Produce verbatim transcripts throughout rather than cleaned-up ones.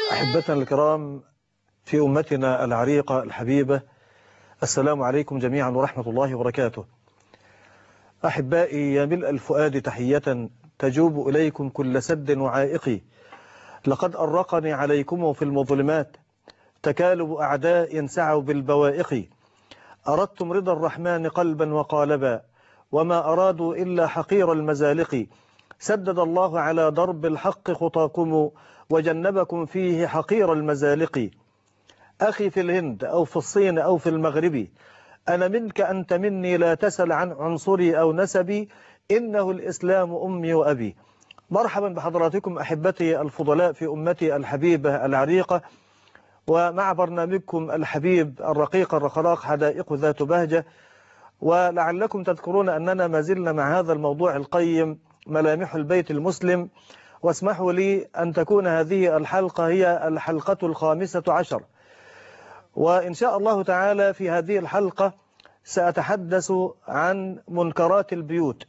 أحبتنا الكرام في أمتنا العريقة الحبيبة، السلام عليكم جميعا ورحمة الله وبركاته. أحبائي، يا ملء الفؤاد تحية تجوب إليكم كل سد وعائق، لقد أرقني عليكم في المظلمات تكالب أعداء سعوا بالبوائق. أردتم رضا الرحمن قلبا وقالبا، وما أرادوا إلا حقير المزالق. سدد الله على درب الحق خطاكم، وجنبكم فيه حقير المزالق. أخي في الهند أو في الصين أو في المغرب، أنا منك أنت مني، لا تسل عن عنصري أو نسبي، إنه الإسلام أمي وأبي. مرحبا بحضراتكم أحبتي الفضلاء في أمتي الحبيبة العريقة، ومع برنامجكم الحبيب الرقيق الرخراق حدائق ذات بهجة. ولعلكم تذكرون أننا ما زلنا مع هذا الموضوع القيم، ملامح البيت المسلم. واسمحوا لي أن تكون هذه الحلقة هي الحلقة الخامسة عشر، وإن شاء الله تعالى في هذه الحلقة سأتحدث عن منكرات البيوت.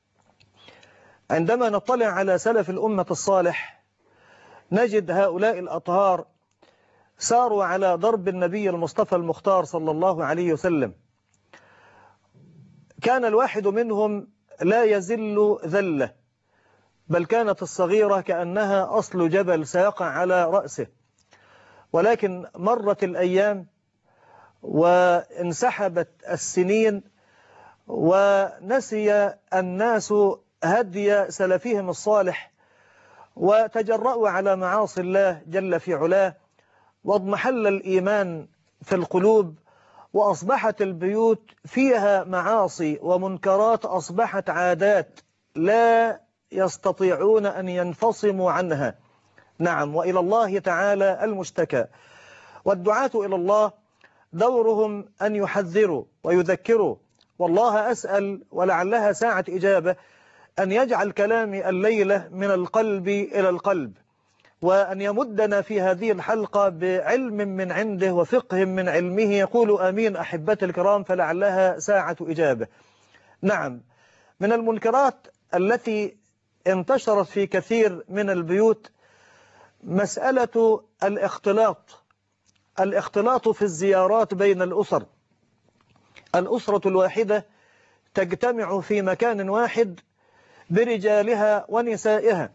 عندما نطلع على سلف الأمة الصالح نجد هؤلاء الأطهار ساروا على ضرب النبي المصطفى المختار صلى الله عليه وسلم. كان الواحد منهم لا يزل ذلة، بل كانت الصغيرة كأنها أصل جبل سيقع على رأسه. ولكن مرت الأيام وانسحبت السنين، ونسي الناس هدي سلفهم الصالح، وتجرأوا على معاصي الله جل في علاه، واضمحل الإيمان في القلوب، وأصبحت البيوت فيها معاصي ومنكرات، أصبحت عادات لا يستطيعون أن ينفصموا عنها. نعم، وإلى الله تعالى المشتكى. والدعاة إلى الله دورهم أن يحذروا ويذكروا، والله أسأل ولعلها ساعة إجابة أن يجعل كلامي الليلة من القلب إلى القلب، وأن يمدنا في هذه الحلقة بعلم من عنده وفقه من علمه. يقول آمين أحبتي الكرام، فلعلها ساعة إجابة. نعم، من المنكرات التي انتشرت في كثير من البيوت مسألة الاختلاط الاختلاط في الزيارات بين الأسر. الأسرة الواحدة تجتمع في مكان واحد برجالها ونسائها،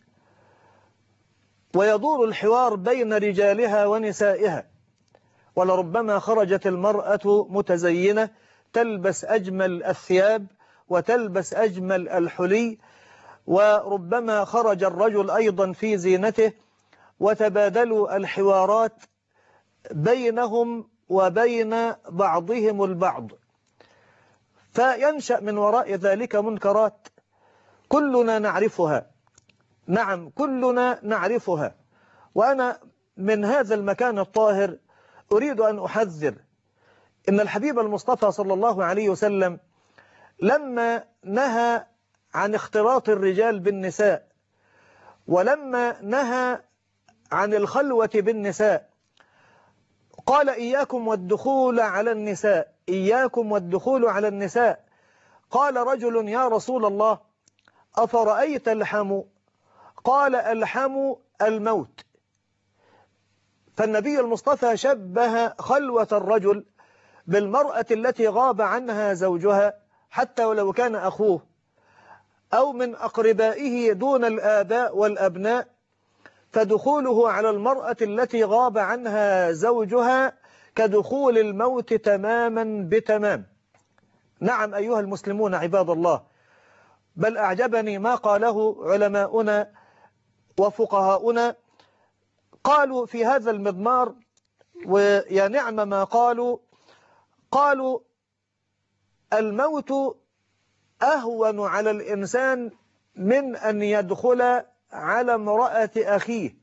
ويدور الحوار بين رجالها ونسائها، ولربما خرجت المرأة متزينة تلبس أجمل الثياب وتلبس أجمل الحلي، وربما خرج الرجل أيضا في زينته، وتبادلوا الحوارات بينهم وبين بعضهم البعض، فينشأ من وراء ذلك منكرات كلنا نعرفها. نعم، كلنا نعرفها. وأنا من هذا المكان الطاهر أريد أن أحذر إن الحبيب المصطفى صلى الله عليه وسلم لما نهى عن اختلاط الرجال بالنساء، ولما نهى عن الخلوة بالنساء، قال إياكم والدخول على النساء، إياكم والدخول على النساء. قال رجل يا رسول الله أفرأيت الحم؟ قال الحم الموت. فالنبي المصطفى شبه خلوة الرجل بالمرأة التي غاب عنها زوجها، حتى ولو كان أخوه أو من أقربائه دون الآباء والأبناء، فدخوله على المرأة التي غاب عنها زوجها كدخول الموت تماما بتمام. نعم أيها المسلمون عباد الله، بل أعجبني ما قاله علماؤنا وفقهاؤنا. قالوا في هذا المضمار، ويا نعم ما قالوا، قالوا الموت أهون على الإنسان من أن يدخل على امرأة أخيه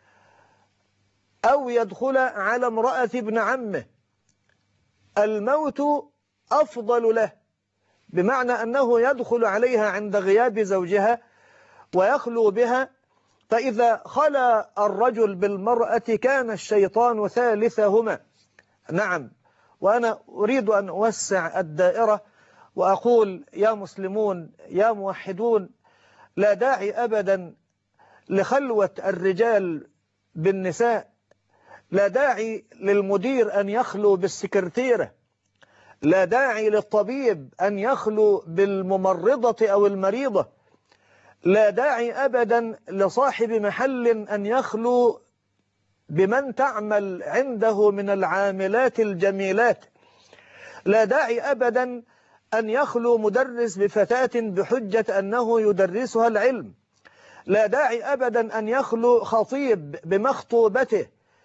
أو يدخل على امرأة ابن عمه. الموت أفضل له، بمعنى أنه يدخل عليها عند غياب زوجها ويخلو بها، فإذا خلا الرجل بالمرأة كان الشيطان ثالثهما. نعم، وأنا أريد أن أوسع الدائرة وأقول يا مسلمون يا موحدون، لا داعي أبدا لخلوة الرجال بالنساء، لا داعي للمدير أن يخلو بالسكرتيرة، لا داعي للطبيب أن يخلو بالممرضة أو المريضة، لا داعي أبدا لصاحب محل أن يخلو بمن تعمل عنده من العاملات الجميلات، لا داعي أبدا أن يخلو مدرس بفتاة بحجة أنه يدرسها العلم، لا داعي أبدا أن يخلو خطيب بمخطوبته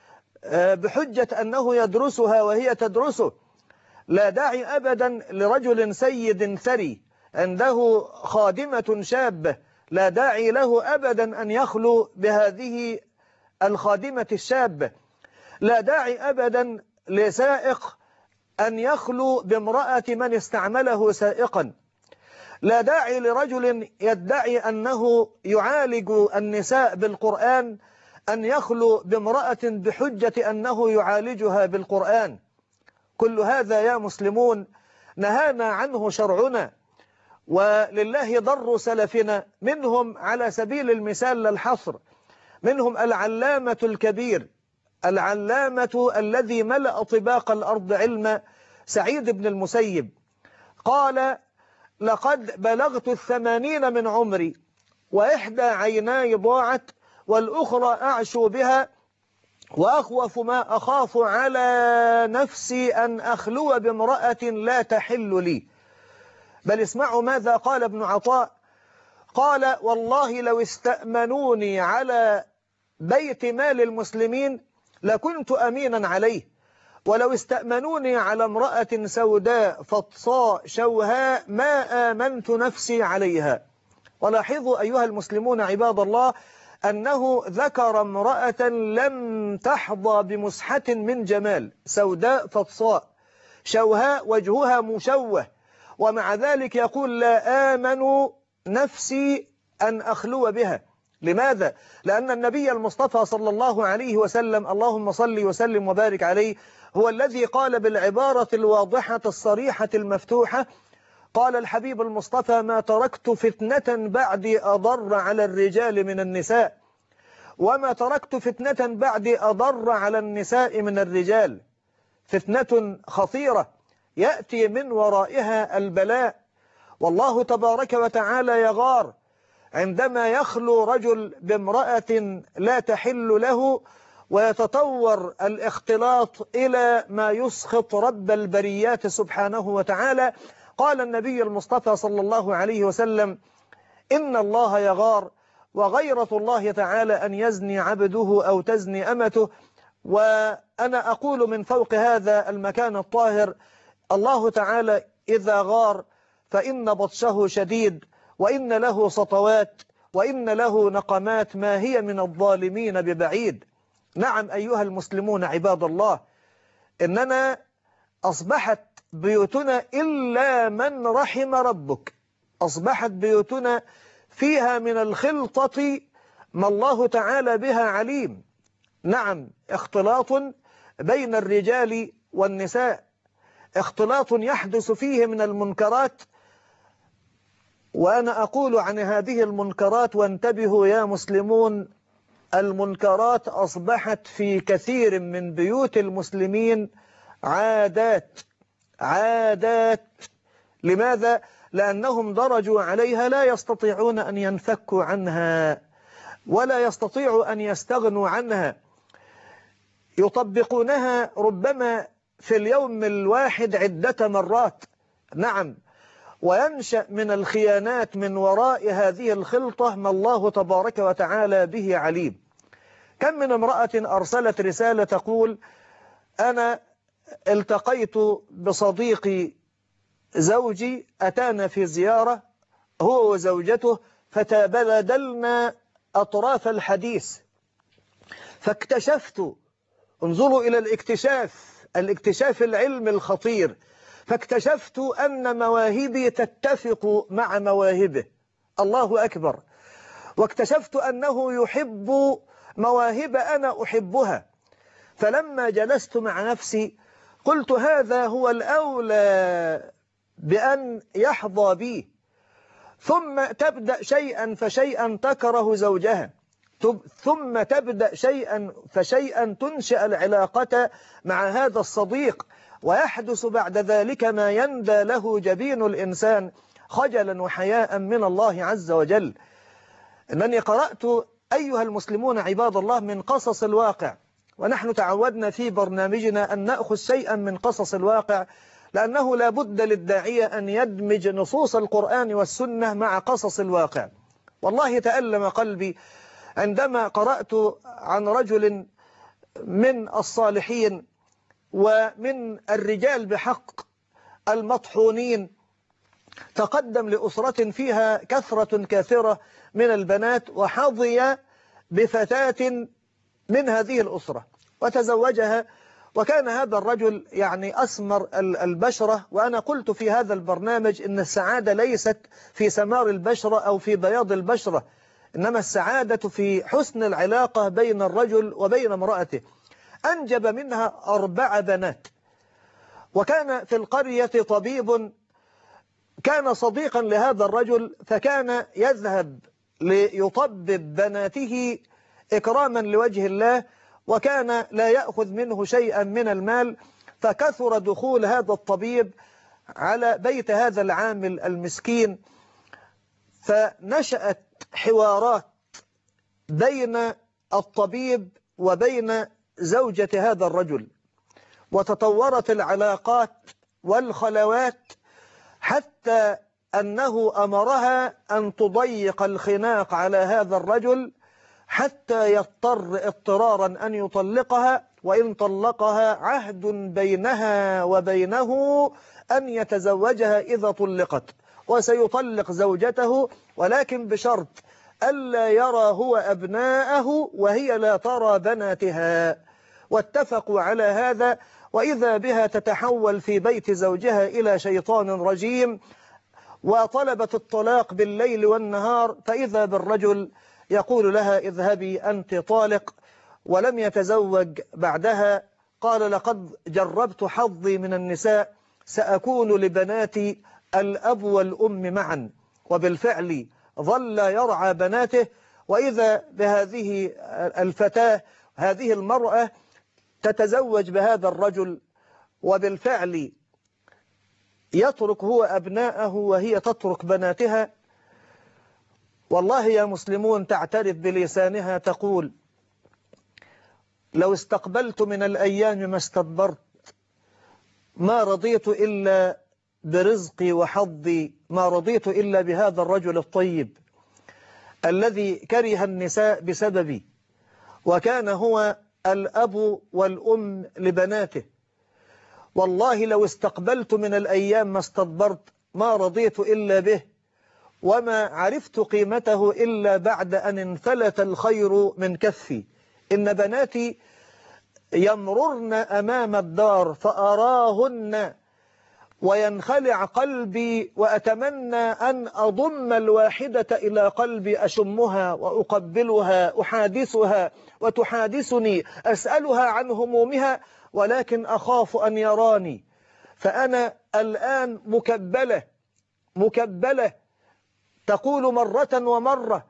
بحجة أنه يدرسها وهي تدرسه، لا داعي أبدا لرجل سيد ثري عنده خادمة شابة، لا داعي له أبدا أن يخلو بهذه الخادمة الشابة، لا داعي أبدا لسائق أن يخلو بامرأة من استعمله سائقا، لا داعي لرجل يدعي أنه يعالج النساء بالقرآن أن يخلو بامرأة بحجة أنه يعالجها بالقرآن. كل هذا يا مسلمون نهانا عنه شرعنا، ولله ضر سلفنا، منهم على سبيل المثال للحصر، منهم العلامة الكبير، العلامة الذي ملأ طباق الأرض علما، سعيد بن المسيب، قال: لقد بلغت الثمانين من عمري وإحدى عيناي ضاعت والأخرى أعشو بها، وأخوف ما أخاف على نفسي أن أخلو بامرأة لا تحل لي. بل اسمعوا ماذا قال ابن عطاء، قال: والله لو استأمنوني على بيت مال المسلمين لكنت أمينا عليه، ولو استأمنوني على امرأة سوداء فطصاء شوهاء ما آمنت نفسي عليها. ولاحظوا أيها المسلمون عباد الله أنه ذكر امرأة لم تحظى بمسحة من جمال، سوداء فطصاء شوهاء وجهها مشوه، ومع ذلك يقول: لا آمن نفسي أن أخلو بها. لماذا؟ لأن النبي المصطفى صلى الله عليه وسلم، اللهم صل وسلم وبارك عليه، هو الذي قال بالعبارة الواضحة الصريحة المفتوحة، قال الحبيب المصطفى: ما تركت فتنة بعدي أضر على الرجال من النساء، وما تركت فتنة بعدي أضر على النساء من الرجال. فتنة خطيرة يأتي من ورائها البلاء، والله تبارك وتعالى يغار عندما يخلو رجل بامرأة لا تحل له ويتطور الاختلاط إلى ما يسخط رب البريات سبحانه وتعالى. قال النبي المصطفى صلى الله عليه وسلم: إن الله يغار، وغيرة الله تعالى أن يزني عبده أو تزني أمته. وأنا أقول من فوق هذا المكان الطاهر: الله تعالى إذا غار فإن بطشه شديد، وإن له سطوات، وإن له نقمات ما هي من الظالمين ببعيد. نعم أيها المسلمون عباد الله، إننا أصبحت بيوتنا إلا من رحم ربك، أصبحت بيوتنا فيها من الخلطة ما الله تعالى بها عليم. نعم، اختلاط بين الرجال والنساء، اختلاط يحدث فيه من المنكرات. وأنا أقول عن هذه المنكرات، وانتبهوا يا مسلمون، المنكرات أصبحت في كثير من بيوت المسلمين عادات عادات. لماذا؟ لأنهم درجوا عليها، لا يستطيعون أن ينفكوا عنها ولا يستطيعوا أن يستغنوا عنها، يطبقونها ربما في اليوم الواحد عدة مرات. نعم، وينشأ من الخيانات من وراء هذه الخلطة ما الله تبارك وتعالى به عليم. كم من امرأة أرسلت رسالة تقول: أنا التقيت بصديقي زوجي، أتانا في زيارة هو وزوجته، فتبادلنا أطراف الحديث، فاكتشفت، انظروا إلى الاكتشاف، الاكتشاف العلمي الخطير، فاكتشفت أن مواهبي تتفق مع مواهبه. الله أكبر. واكتشفت أنه يحب مواهب أنا أحبها. فلما جلست مع نفسي قلت: هذا هو الأولى بأن يحظى بي. ثم تبدأ شيئا فشيئا تكره زوجها، ثم تبدأ شيئا فشيئا تنشئ العلاقة مع هذا الصديق، ويحدث بعد ذلك ما يندى له جبين الإنسان خجلا وحياء من الله عز وجل. أنني قرأت أيها المسلمون عباد الله من قصص الواقع، ونحن تعودنا في برنامجنا أن نأخذ شيئا من قصص الواقع، لأنه لا بد للداعية أن يدمج نصوص القرآن والسنة مع قصص الواقع. والله تألم قلبي عندما قرأت عن رجل من الصالحين ومن الرجال بحق المطحونين تقدم لأسرة فيها كثرة كثيرة من البنات، وحظي بفتاة من هذه الأسرة وتزوجها، وكان هذا الرجل يعني أسمر البشرة. وأنا قلت في هذا البرنامج إن السعادة ليست في سمار البشرة أو في بياض البشرة، إنما السعادة في حسن العلاقة بين الرجل وبين امرأته. أنجب منها أربع بنات، وكان في القرية طبيب كان صديقا لهذا الرجل، فكان يذهب ليطبب بناته إكراما لوجه الله، وكان لا يأخذ منه شيئا من المال. فكثر دخول هذا الطبيب على بيت هذا العامل المسكين، فنشأت حوارات بين الطبيب وبين زوجة هذا الرجل، وتطورت العلاقات والخلوات حتى أنه أمرها أن تضيق الخناق على هذا الرجل حتى يضطر اضطرارا أن يطلقها، وإن طلقها عهد بينها وبينه أن يتزوجها إذا طلقت، وسيطلق زوجته ولكن بشرط ألا يرى هو أبناءه وهي لا ترى بناتها. واتفقوا على هذا، وإذا بها تتحول في بيت زوجها إلى شيطان رجيم، وطلبت الطلاق بالليل والنهار، فإذا بالرجل يقول لها اذهبي أنت طالق، ولم يتزوج بعدها. قال لقد جربت حظي من النساء، سأكون لبناتي الأب والأم معا. وبالفعل ظل يرعى بناته، وإذا بهذه الفتاة هذه المرأة تتزوج بهذا الرجل، وبالفعل يترك هو أبناءه وهي تترك بناتها. والله يا مسلمون تعترف بلسانها تقول لو استقبلت من الأيام ما استدبرت، ما رضيت إلا برزقي وحظي، ما رضيت إلا بهذا الرجل الطيب الذي كره النساء بسببي، وكان هو الأب والأم لبناته. والله لو استقبلت من الأيام ما استدبرت، ما رضيت إلا به، وما عرفت قيمته إلا بعد أن انفلت الخير من كفي. إن بناتي يمررن أمام الدار فأراهن وينخلع قلبي، وأتمنى أن أضم الواحدة إلى قلبي، أشمها وأقبلها، أحادثها وتحادثني، أسألها عن همومها، ولكن أخاف أن يراني، فأنا الآن مكبلة مكبلة تقول مرة ومرة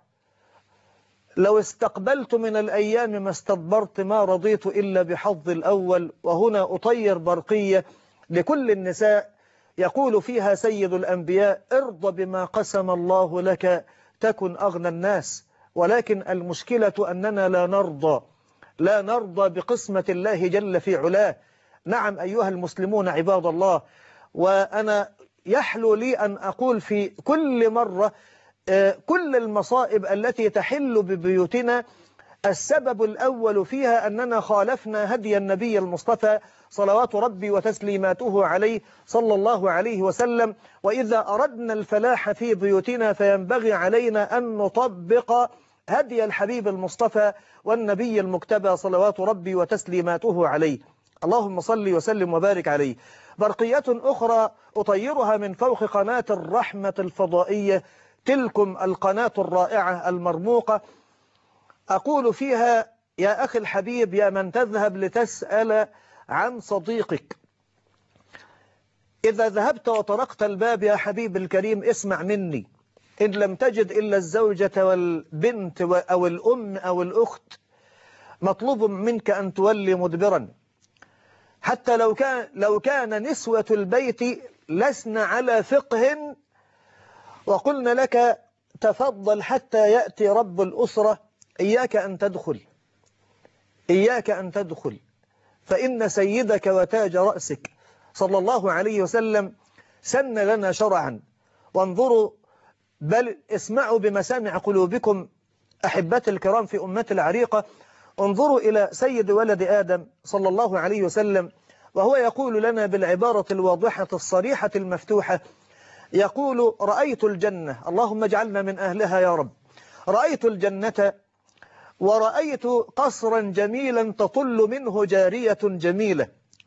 لو استقبلت من الأيام ما استدبرت، ما رضيت إلا بحظ الأول. وهنا أطير برقية لكل النساء يقول فيها سيد الأنبياء ارض بما قسم الله لك تكن أغنى الناس. ولكن المشكلة أننا لا نرضى لا نرضى بقسمة الله جل في علاه. نعم أيها المسلمون عباد الله، وأنا يحلو لي أن أقول في كل مرة كل المصائب التي تحل ببيوتنا السبب الأول فيها أننا خالفنا هدي النبي المصطفى صلوات ربي وتسليماته عليه صلى الله عليه وسلم. وإذا أردنا الفلاح في بيوتنا فينبغي علينا أن نطبق هدي الحبيب المصطفى والنبي المجتبى صلوات ربي وتسليماته عليه. اللهم صل وسلم وبارك عليه. برقية أخرى أطيرها من فوق قناة الرحمة الفضائية، تلكم القناة الرائعة المرموقة، أقول فيها يا أخي الحبيب، يا من تذهب لتسأل عن صديقك، إذا ذهبت وطرقت الباب يا حبيب الكريم اسمع مني، إن لم تجد إلا الزوجة والبنت أو الأم أو الأخت مطلوب منك أن تولي مدبرا، حتى لو كان لو كان نسوة البيت لسن على فقه وقلنا لك تفضل حتى يأتي رب الأسرة، إياك أن تدخل، إياك أن تدخل، فإن سيدك وتاج رأسك صلى الله عليه وسلم سن لنا شرعا. وانظروا، بل اسمعوا بمسامع قلوبكم أحبتي الكرام في أمة العريقة، انظروا إلى سيد ولد آدم صلى الله عليه وسلم وهو يقول لنا بالعبارة الواضحة الصريحة المفتوحة، يقول: رأيت الجنة، اللهم اجعلنا من أهلها يا رب، رأيت الجنة ورأيت قصرا جميلا تطل منه جارية جميلة،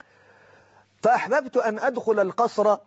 فأحببت أن أدخل القصر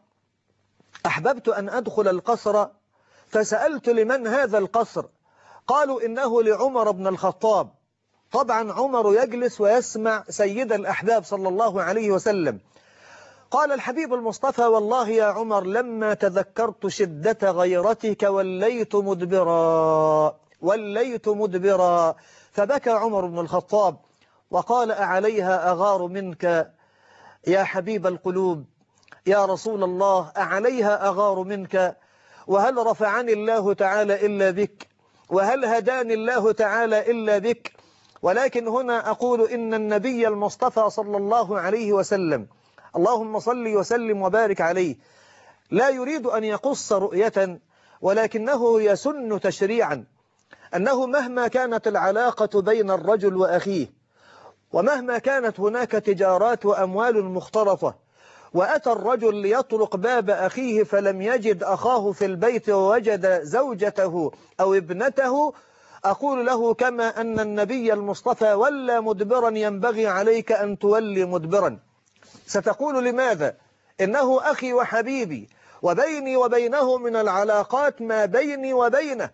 أحببت أن أدخل القصر فسألت: لمن هذا القصر؟ قالوا: إنه لعمر بن الخطاب. طبعا عمر يجلس ويسمع سيد الأحباب صلى الله عليه وسلم. قال الحبيب المصطفى: والله يا عمر لما تذكرت شدة غيرتك وليت مدبرا وليت مدبرا فبكى عمر بن الخطاب وقال: أعليها أغار منك يا حبيب القلوب، يا رسول الله، أعليها أغار منك، وهل رفعني الله تعالى إلا بك، وهل هداني الله تعالى إلا بك. ولكن هنا أقول إن النبي المصطفى صلى الله عليه وسلم، اللهم صل وسلم وبارك عليه، لا يريد أن يقص رؤية، ولكنه يسن تشريعا أنه مهما كانت العلاقة بين الرجل وأخيه، ومهما كانت هناك تجارات وأموال مختلطة، وأتى الرجل ليطرق باب أخيه فلم يجد أخاه في البيت ووجد زوجته أو ابنته، أقول له: كما أن النبي المصطفى ولى مدبرا ينبغي عليك أن تولي مدبرا. ستقول: لماذا؟ إنه أخي وحبيبي وبيني وبينه من العلاقات ما بيني وبينه.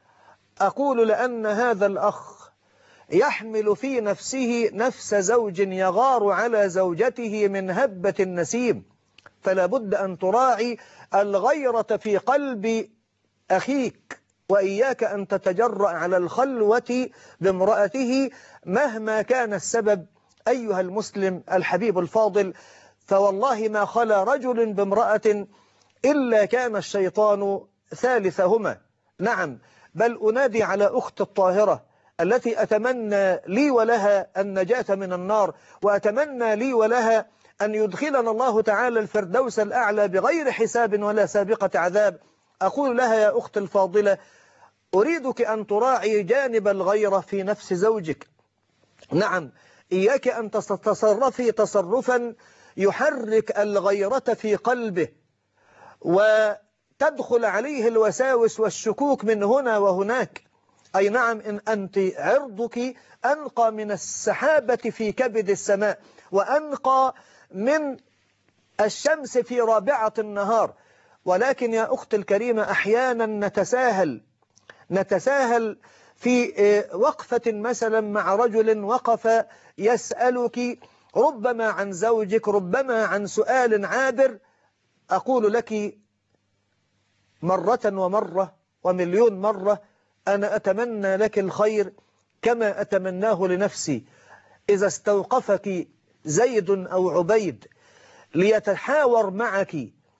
أقول: لأن هذا الأخ يحمل في نفسه نفس زوج يغار على زوجته من هبة النسيم، فلا بد أن تراعي الغيرة في قلب أخيك، وإياك أن تتجرأ على الخلوة بامرأته مهما كان السبب أيها المسلم الحبيب الفاضل. فوالله ما خلا رجل بامرأة إلا كان الشيطان ثالثهما. نعم، بل أنادي على أخت الطاهرة التي أتمنى لي ولها النجاة من النار، وأتمنى لي ولها أن يدخلنا الله تعالى الفردوس الأعلى بغير حساب ولا سابقة عذاب. أقول لها: يا أخت الفاضلة، أريدك أن تراعي جانب الغيرة في نفس زوجك. نعم، إياك أن تتصرفي تصرفا يحرك الغيرة في قلبه وتدخل عليه الوساوس والشكوك من هنا وهناك. أي نعم، إن أنت عرضك أنقى من السحابة في كبد السماء، وأنقى من الشمس في رابعة النهار. ولكن يا أختي الكريمة، أحيانا نتساهل نتساهل في وقفة مثلا مع رجل وقف يسألك ربما عن زوجك، ربما عن سؤال عابر. أقول لك مرة ومرة ومليون مرة: أنا أتمنى لك الخير كما أتمناه لنفسي. إذا استوقفك زيد أو عبيد ليتحاور معك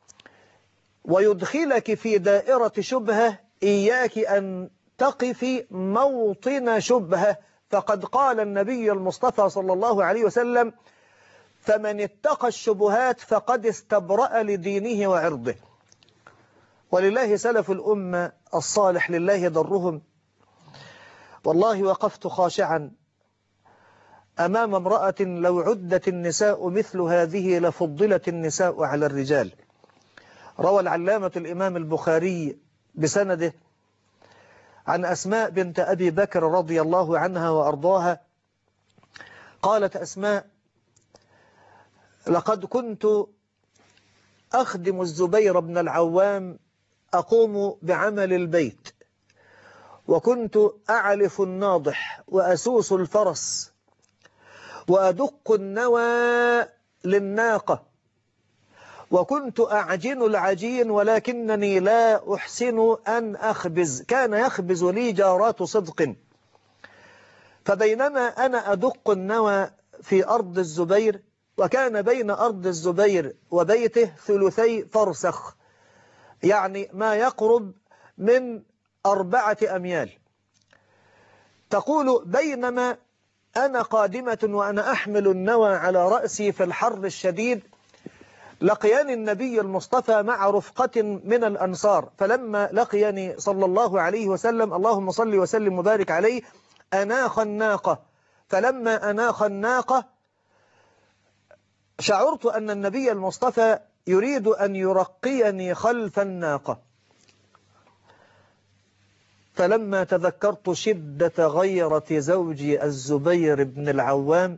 ويدخلك في دائرة شبهة، إياك أن تقفي موطن شبهة، فقد قال النبي المصطفى صلى الله عليه وسلم: فمن اتقى الشبهات فقد استبرأ لدينه وعرضه. ولله سلف الأمة الصالح لله ضرهم، والله وقفت خاشعا أمام امرأة لو عدت النساء مثل هذه لفضلت النساء على الرجال. روى العلامة الإمام البخاري بسنده عن أسماء بنت أبي بكر رضي الله عنها وأرضاها، قالت أسماء: لقد كنت أخدم الزبير بن العوام، أقوم بعمل البيت، وكنت أعلف الناضح وأسوس الفرس وأدق النوى للناقة، وكنت أعجن العجين ولكنني لا أحسن أن أخبز، كان يخبز لي جارات صدق. فبينما أنا أدق النوى في أرض الزبير، وكان بين أرض الزبير وبيته ثلثي فرسخ، يعني ما يقرب من أربعة أميال. تقول بينما أنا قادمة وأنا أحمل النوى على رأسي في الحر الشديد، لقياني النبي المصطفى مع رفقة من الأنصار، فلما لقيني صلى الله عليه وسلم، اللهم صل وسلم وبارك عليه، أناخ الناقة. فلما أناخ الناقة شعرت أن النبي المصطفى يريد أن يرقيني خلف الناقة. فلما تذكرت شدة غيرة زوجي الزبير بن العوام،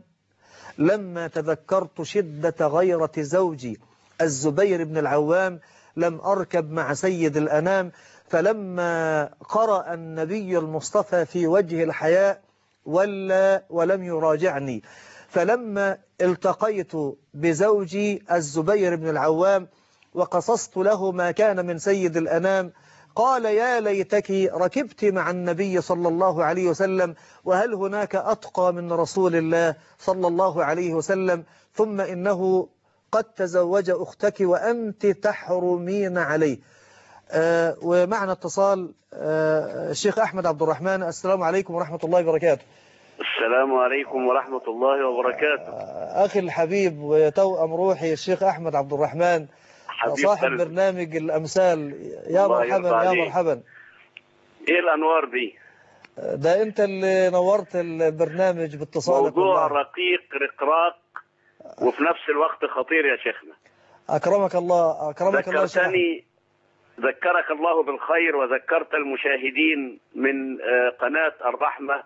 لما تذكرت شدة غيرة زوجي الزبير بن العوام لم أركب مع سيد الأنام. فلما قرأ النبي المصطفى في وجه الحياء ولا ولم يراجعني. فلما التقيت بزوجي الزبير بن العوام وقصصت له ما كان من سيد الأنام، قال يا ليتك ركبت مع النبي صلى الله عليه وسلم، وهل هناك أتقى من رسول الله صلى الله عليه وسلم؟ ثم إنه قد تزوج أختك وأنت تحرمين عليه. آه ومعنا اتصال آه الشيخ أحمد عبد الرحمن. السلام عليكم ورحمة الله وبركاته. السلام عليكم ورحمة الله وبركاته. آه أخي الحبيب وتوأم روحي الشيخ أحمد عبد الرحمن، صاحب قلبي. برنامج الأمثال. يا مرحبا يا مرحبا. إيه الأنوار دي؟ ده أنت اللي نورت البرنامج باتصالك. موضوع والله رقيق رقراق وفي نفس الوقت خطير يا شيخنا. أكرمك الله أكرمك الله. ذكرتني ذكرك الله بالخير وذكرت المشاهدين من قناة الرحمة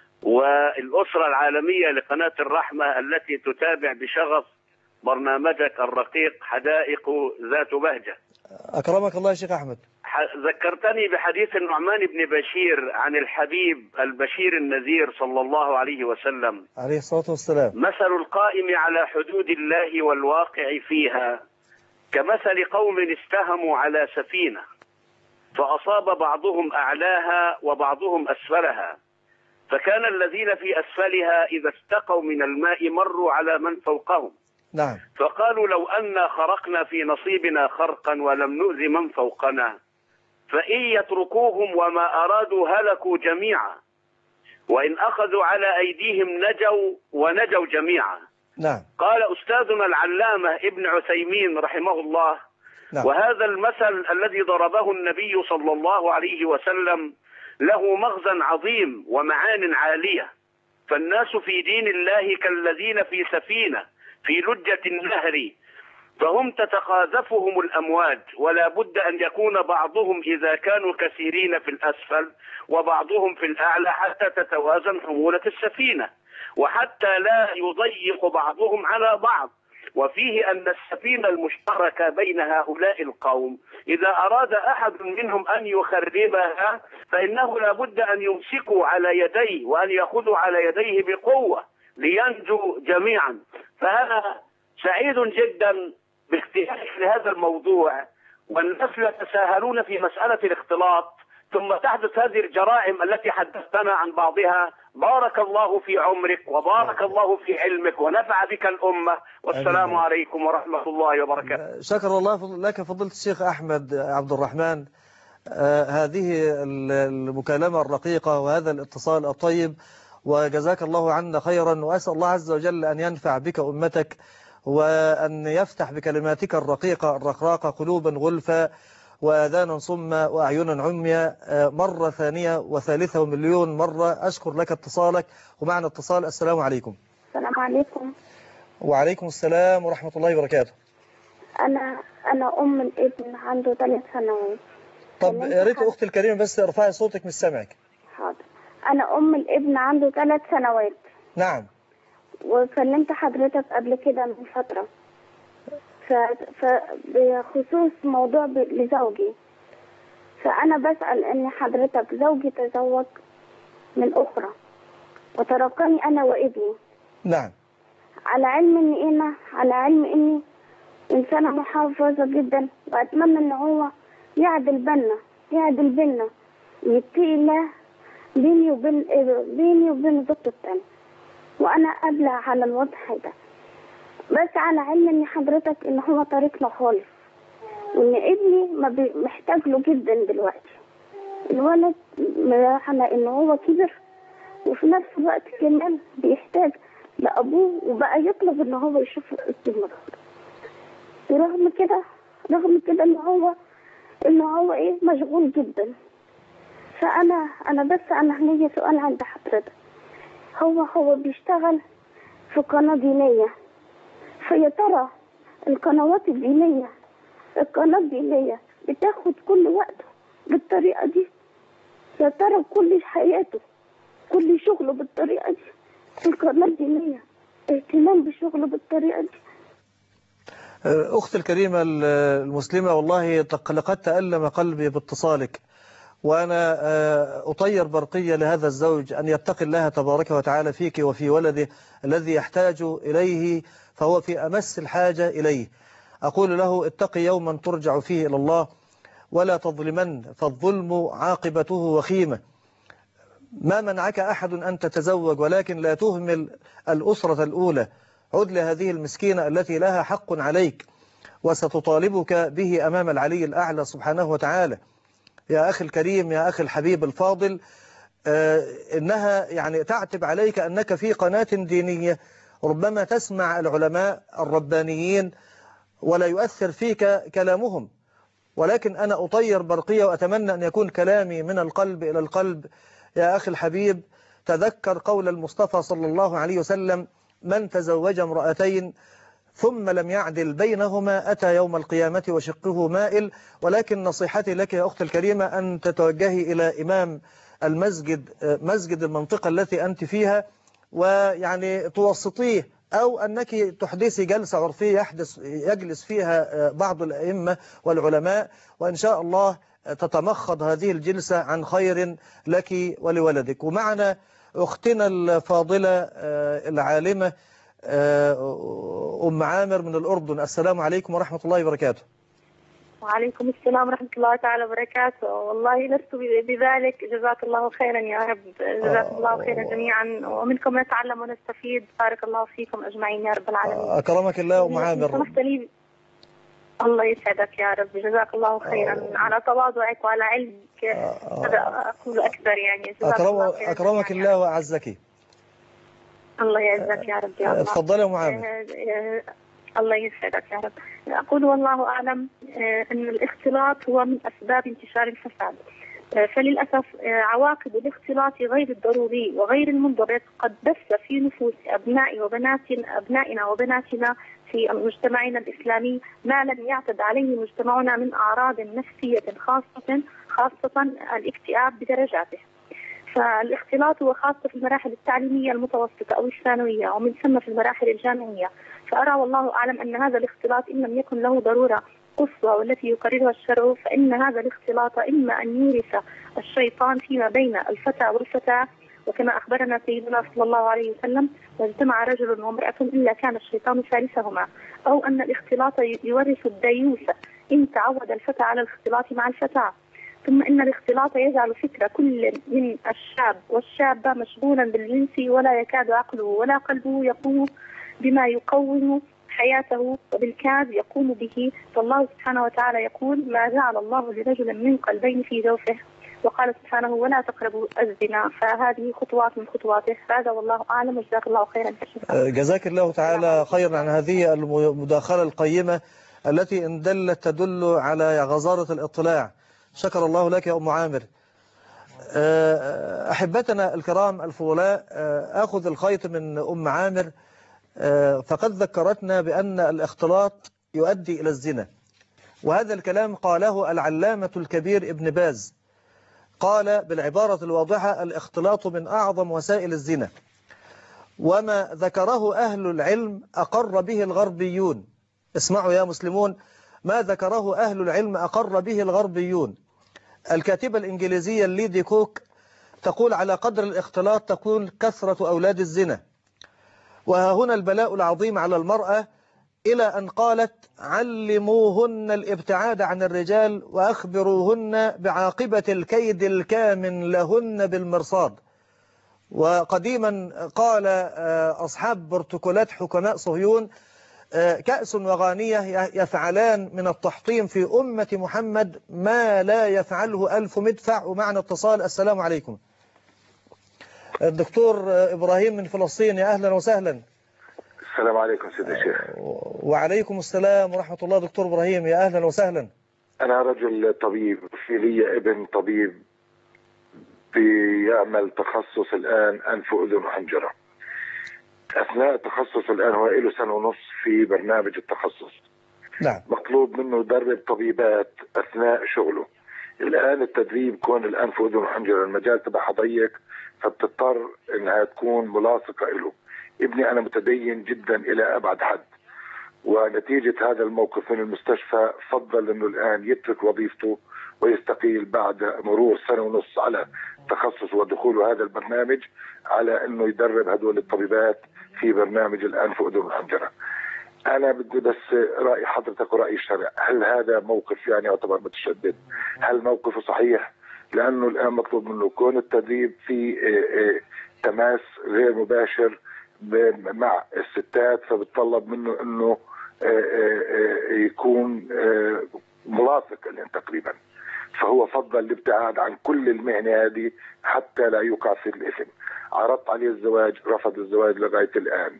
والأسرة العالمية لقناة الرحمة التي تتابع بشغف برنامجك الرقيق حدائق ذات بهجة. أكرمك الله يا شيخ أحمد. ذكرتني بحديث النعمان بن بشير عن الحبيب البشير النذير صلى الله عليه وسلم عليه الصلاة والسلام: مثل القائم على حدود الله والواقع فيها كمثل قوم استهموا على سفينة فأصاب بعضهم أعلاها وبعضهم أسفلها، فكان الذين في أسفلها إذا استقوا من الماء مروا على من فوقهم. نعم. فقالوا لو أنا خرقنا في نصيبنا خرقا ولم نؤذي من فوقنا، فإن يتركوهم وما أرادوا هلكوا جميعا، وإن أخذوا على أيديهم نجوا ونجوا جميعا. نعم. قال أستاذنا العلامة ابن عثيمين رحمه الله: نعم. وهذا المثل الذي ضربه النبي صلى الله عليه وسلم له مغزى عظيم ومعان عالية، فالناس في دين الله كالذين في سفينة في لجة النهر، فهم تتقاذفهم الأمواج، ولا بد أن يكون بعضهم إذا كانوا كثيرين في الأسفل وبعضهم في الأعلى حتى تتوازن حمولة السفينة، وحتى لا يضيق بعضهم على بعض. وفيه أن السفينة المشتركة بين هؤلاء القوم إذا أراد أحد منهم أن يخربها فإنه لا بد أن يمسكوا على يديه وأن يأخذوا على يديه بقوة لينجوا جميعا. فأنا سعيد جدا باختيارك لهذا الموضوع، والناس يتساهلون في مسألة الاختلاط ثم تحدث هذه الجرائم التي حدثتنا عن بعضها. بارك الله في عمرك وبارك الله في علمك ونفع بك الأمة، والسلام عليكم ورحمة الله وبركاته. شكر الله لك فضيلة الشيخ أحمد عبد الرحمن. آه هذه المكالمة الرقيقة وهذا الاتصال الطيب، وجزاك الله عنا خيرا، وأسأل الله عز وجل أن ينفع بك أمتك وأن يفتح بكلماتك الرقيقة الرقراقة قلوبا غلفا وآذانا صما وأعينا عميا مرة ثانية وثالثة ومليون مرة. أشكر لك اتصالك، ومعنا اتصال. السلام عليكم. السلام عليكم. وعليكم السلام ورحمة الله وبركاته. أنا أنا أم الابن عنده ثلاث سنوات. طب يا ريت أختي الكريمة بس ارفعي صوتك مش سامعك. حاضر. أنا أم الابن عنده ثلاث سنوات. نعم. وكلمت حضرتك قبل كده من فترة ف... فبخصوص موضوع ب... لزوجي، فأنا بسأل إن حضرتك زوجي تزوج من أخرى وتركني أنا وابني. نعم. على علم إن أنا على علم إني إنسانة محافظة جدا، وأتمنى إن هو يعدل بينا يعدل بينا يتقي الله بيني وبين بيني وبين زوجته التانية، وأنا قابلة على الوضع ده، بس على علم إن حضرتك إن هو طريقنا خالص، وإن ابني ما بي- محتاج له جدا دلوقتي. الولد على إن هو كبر، وفي نفس الوقت كمان بيحتاج لأبوه، وبقى يطلب إن هو يشوف الدكتور. ورغم كده رغم كده إن هو إن هو إيه مشغول جدا. فأنا أنا بس أنا ليا سؤال عند حضرتك. هو هو بيشتغل في قناة دينية، فيا ترى القنوات الدينية القناة الدينية بتاخد كل وقته بالطريقة دي؟ يا ترى كل حياته كل شغله بالطريقة دي في القناة الدينية، اهتمام بشغله بالطريقة دي؟ أختي الكريمة المسلمة، والله لقد تألم قلبي باتصالك، وأنا أطير برقية لهذا الزوج أن يتقي الله تبارك وتعالى فيك وفي ولده الذي يحتاج إليه، فهو في أمس الحاجة إليه. أقول له اتق يوما ترجع فيه إلى الله ولا تظلمن، فالظلم عاقبته وخيمة. ما منعك أحد أن تتزوج، ولكن لا تهمل الأسرة الأولى. عد لهذه المسكينة التي لها حق عليك، وستطالبك به أمام العلي الأعلى سبحانه وتعالى. يا أخي الكريم، يا أخي الحبيب الفاضل، آه إنها يعني تعتب عليك أنك في قناة دينية ربما تسمع العلماء الربانيين ولا يؤثر فيك كلامهم، ولكن أنا أطير برقية وأتمنى أن يكون كلامي من القلب إلى القلب. يا أخي الحبيب، تذكر قول المصطفى صلى الله عليه وسلم: من تزوج امرأتين ثم لم يعدل بينهما أتى يوم القيامة وشقه مائل. ولكن نصيحتي لك يا أختي الكريمة أن تتوجهي إلى إمام المسجد، مسجد المنطقة التي أنت فيها، ويعني توسطيه، أو أنك تحدثي جلسة عرفية يحدث يجلس فيها بعض الأئمة والعلماء، وإن شاء الله تتمخض هذه الجلسة عن خير لك ولولدك. ومعنا أختنا الفاضلة العالمة أم عامر من الأردن. السلام عليكم ورحمة الله وبركاته. وعليكم السلام ورحمة الله تعالى وبركاته. والله لست بذلك، جزاك الله خيرا يا رب، جزاك الله خيرا جميعا، ومنكم نتعلم ونستفيد. بارك الله فيكم أجمعين يا رب العالمين. أكرمك الله أم عامر. الله يسعدك يا رب، جزاك الله خيرا على تواضعك وعلى علمك. هذا أقول أكثر يعني. أكرم أكرمك الله وأعزك. الله يعزك يا رب يا الله. تفضلي يا أم عامر. الله يسعدك يا رب. أقول والله أعلم أن الاختلاط هو من أسباب انتشار الفساد، فللأسف عواقب الاختلاط غير الضروري وغير المنضبط قد بث في نفوس أبناء وبناتنا أبنائنا وبناتنا في مجتمعنا الإسلامي ما لم يعتد عليه مجتمعنا من أعراض نفسية خاصة خاصة الاكتئاب بدرجاته. فالاختلاط هو خاصة في المراحل التعليمية المتوسطة أو الثانوية، ومن ثم في المراحل الجامعية. فأرى والله أعلم أن هذا الاختلاط إن لم يكن له ضرورة قصوى والتي يقررها الشرع، فإن هذا الاختلاط إما أن يورث الشيطان فيما بين الفتى والفتاة، وكما أخبرنا سيدنا صلى الله عليه وسلم: واجتمع رجل وامرأة إلا كان الشيطان ثالثهما، أو أن الاختلاط يورث الديوثة إن تعود الفتى على الاختلاط مع الفتاة. ثم إن الاختلاط يجعل فكر كل من الشاب والشابة مشغولا بالجنس، ولا يكاد عقله ولا قلبه يقوم بما يقوم حياته، وبالكاد يقوم به. فالله سبحانه وتعالى يقول: ما جعل الله لرجل من قلبين في جوفه، وقال سبحانه: ولا تقربوا الزنا. فهذه خطوات من خطواته. هذا والله أعلم، وجزاك الله خيرا. جزاك الله تعالى خيرا عن هذه المداخلة القيمة التي إن دلت تدل على غزارة الاطلاع. شكر الله لك يا أم عامر. أحبتنا الكرام الفضلاء، أخذ الخيط من أم عامر، فقد ذكرتنا بأن الاختلاط يؤدي إلى الزنا، وهذا الكلام قاله العلامة الكبير ابن باز، قال بالعبارة الواضحة: الاختلاط من أعظم وسائل الزنا. وما ذكره أهل العلم أقر به الغربيون. اسمعوا يا مسلمون، ما ذكره أهل العلم أقر به الغربيون. الكاتبة الإنجليزية ليدي كوك تقول: على قدر الاختلاط تكون كثرة أولاد الزنا. وها هنا البلاء العظيم على المرأة إلى أن قالت علموهن الابتعاد عن الرجال وأخبروهن بعاقبة الكيد الكامن لهن بالمرصاد. وقديما قال أصحاب بروتوكولات حكماء صهيون كأس وغانية يفعلان من التحطيم في أمة محمد ما لا يفعله ألف مدفع. ومعنا اتصال. السلام عليكم. الدكتور إبراهيم من فلسطين، يا أهلا وسهلا. السلام عليكم سيدي الشيخ. وعليكم السلام ورحمة الله. دكتور إبراهيم يا أهلا وسهلا. أنا رجل طبيب، في لي ابن طبيب بيعمل تخصص الآن أنف وأذن وحنجرة. أثناء التخصص الآن هو له سنة ونص في برنامج التخصص. نعم. مطلوب منه يدرب طبيبات أثناء شغله. الآن التدريب كون الأنف وأذن وحنجرة المجال تبعها ضيق، فبتضطر إنها تكون ملاصقة له. ابني أنا متدين جدا إلى أبعد حد، ونتيجة هذا الموقف من المستشفى فضل أنه الآن يترك وظيفته ويستقيل بعد مرور سنة ونص على تخصص ودخوله هذا البرنامج، على أنه يدرب هدول الطبيبات في برنامج الأنف وأذن وحنجرة. أنا بدي بس رأي حضرتك ورأي الشرع، هل هذا موقف يعني يعتبر متشدد؟ هل موقفه صحيح؟ لأنه الآن مطلوب منه كون التدريب في تماس غير مباشر مع الستات، فبتطلب منه أنه يكون ملاصق لهم تقريبا، فهو فضل الابتعاد عن كل المهنة هذه حتى لا يوقع في الإثم. عرضت عليه الزواج، رفض الزواج لغاية الآن.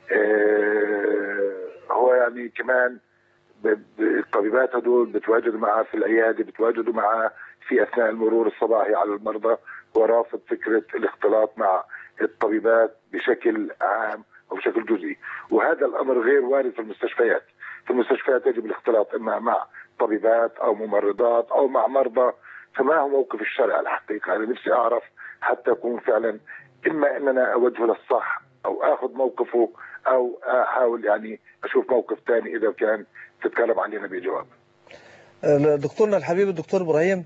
هو يعني كمان الطبيبات هدول بتواجدوا معه في العيادة، بتواجدوا معه في أثناء المرور الصباحي على المرضى، ورافض فكرة الاختلاط مع الطبيبات بشكل عام أو بشكل جزئي، وهذا الأمر غير وارد في المستشفيات. في المستشفيات يجب الاختلاط إما مع طبيبات أو ممرضات أو مع مرضى. فما هو موقف الشرع على الحقيقة؟ أنا نفسي أعرف حتى أكون فعلا إما أننا أوجهه للصح أو أخذ موقفه، أو أحاول يعني أشوف موقف ثاني إذا كان تتكلم علينا بجواب. دكتورنا الحبيب الدكتور إبراهيم،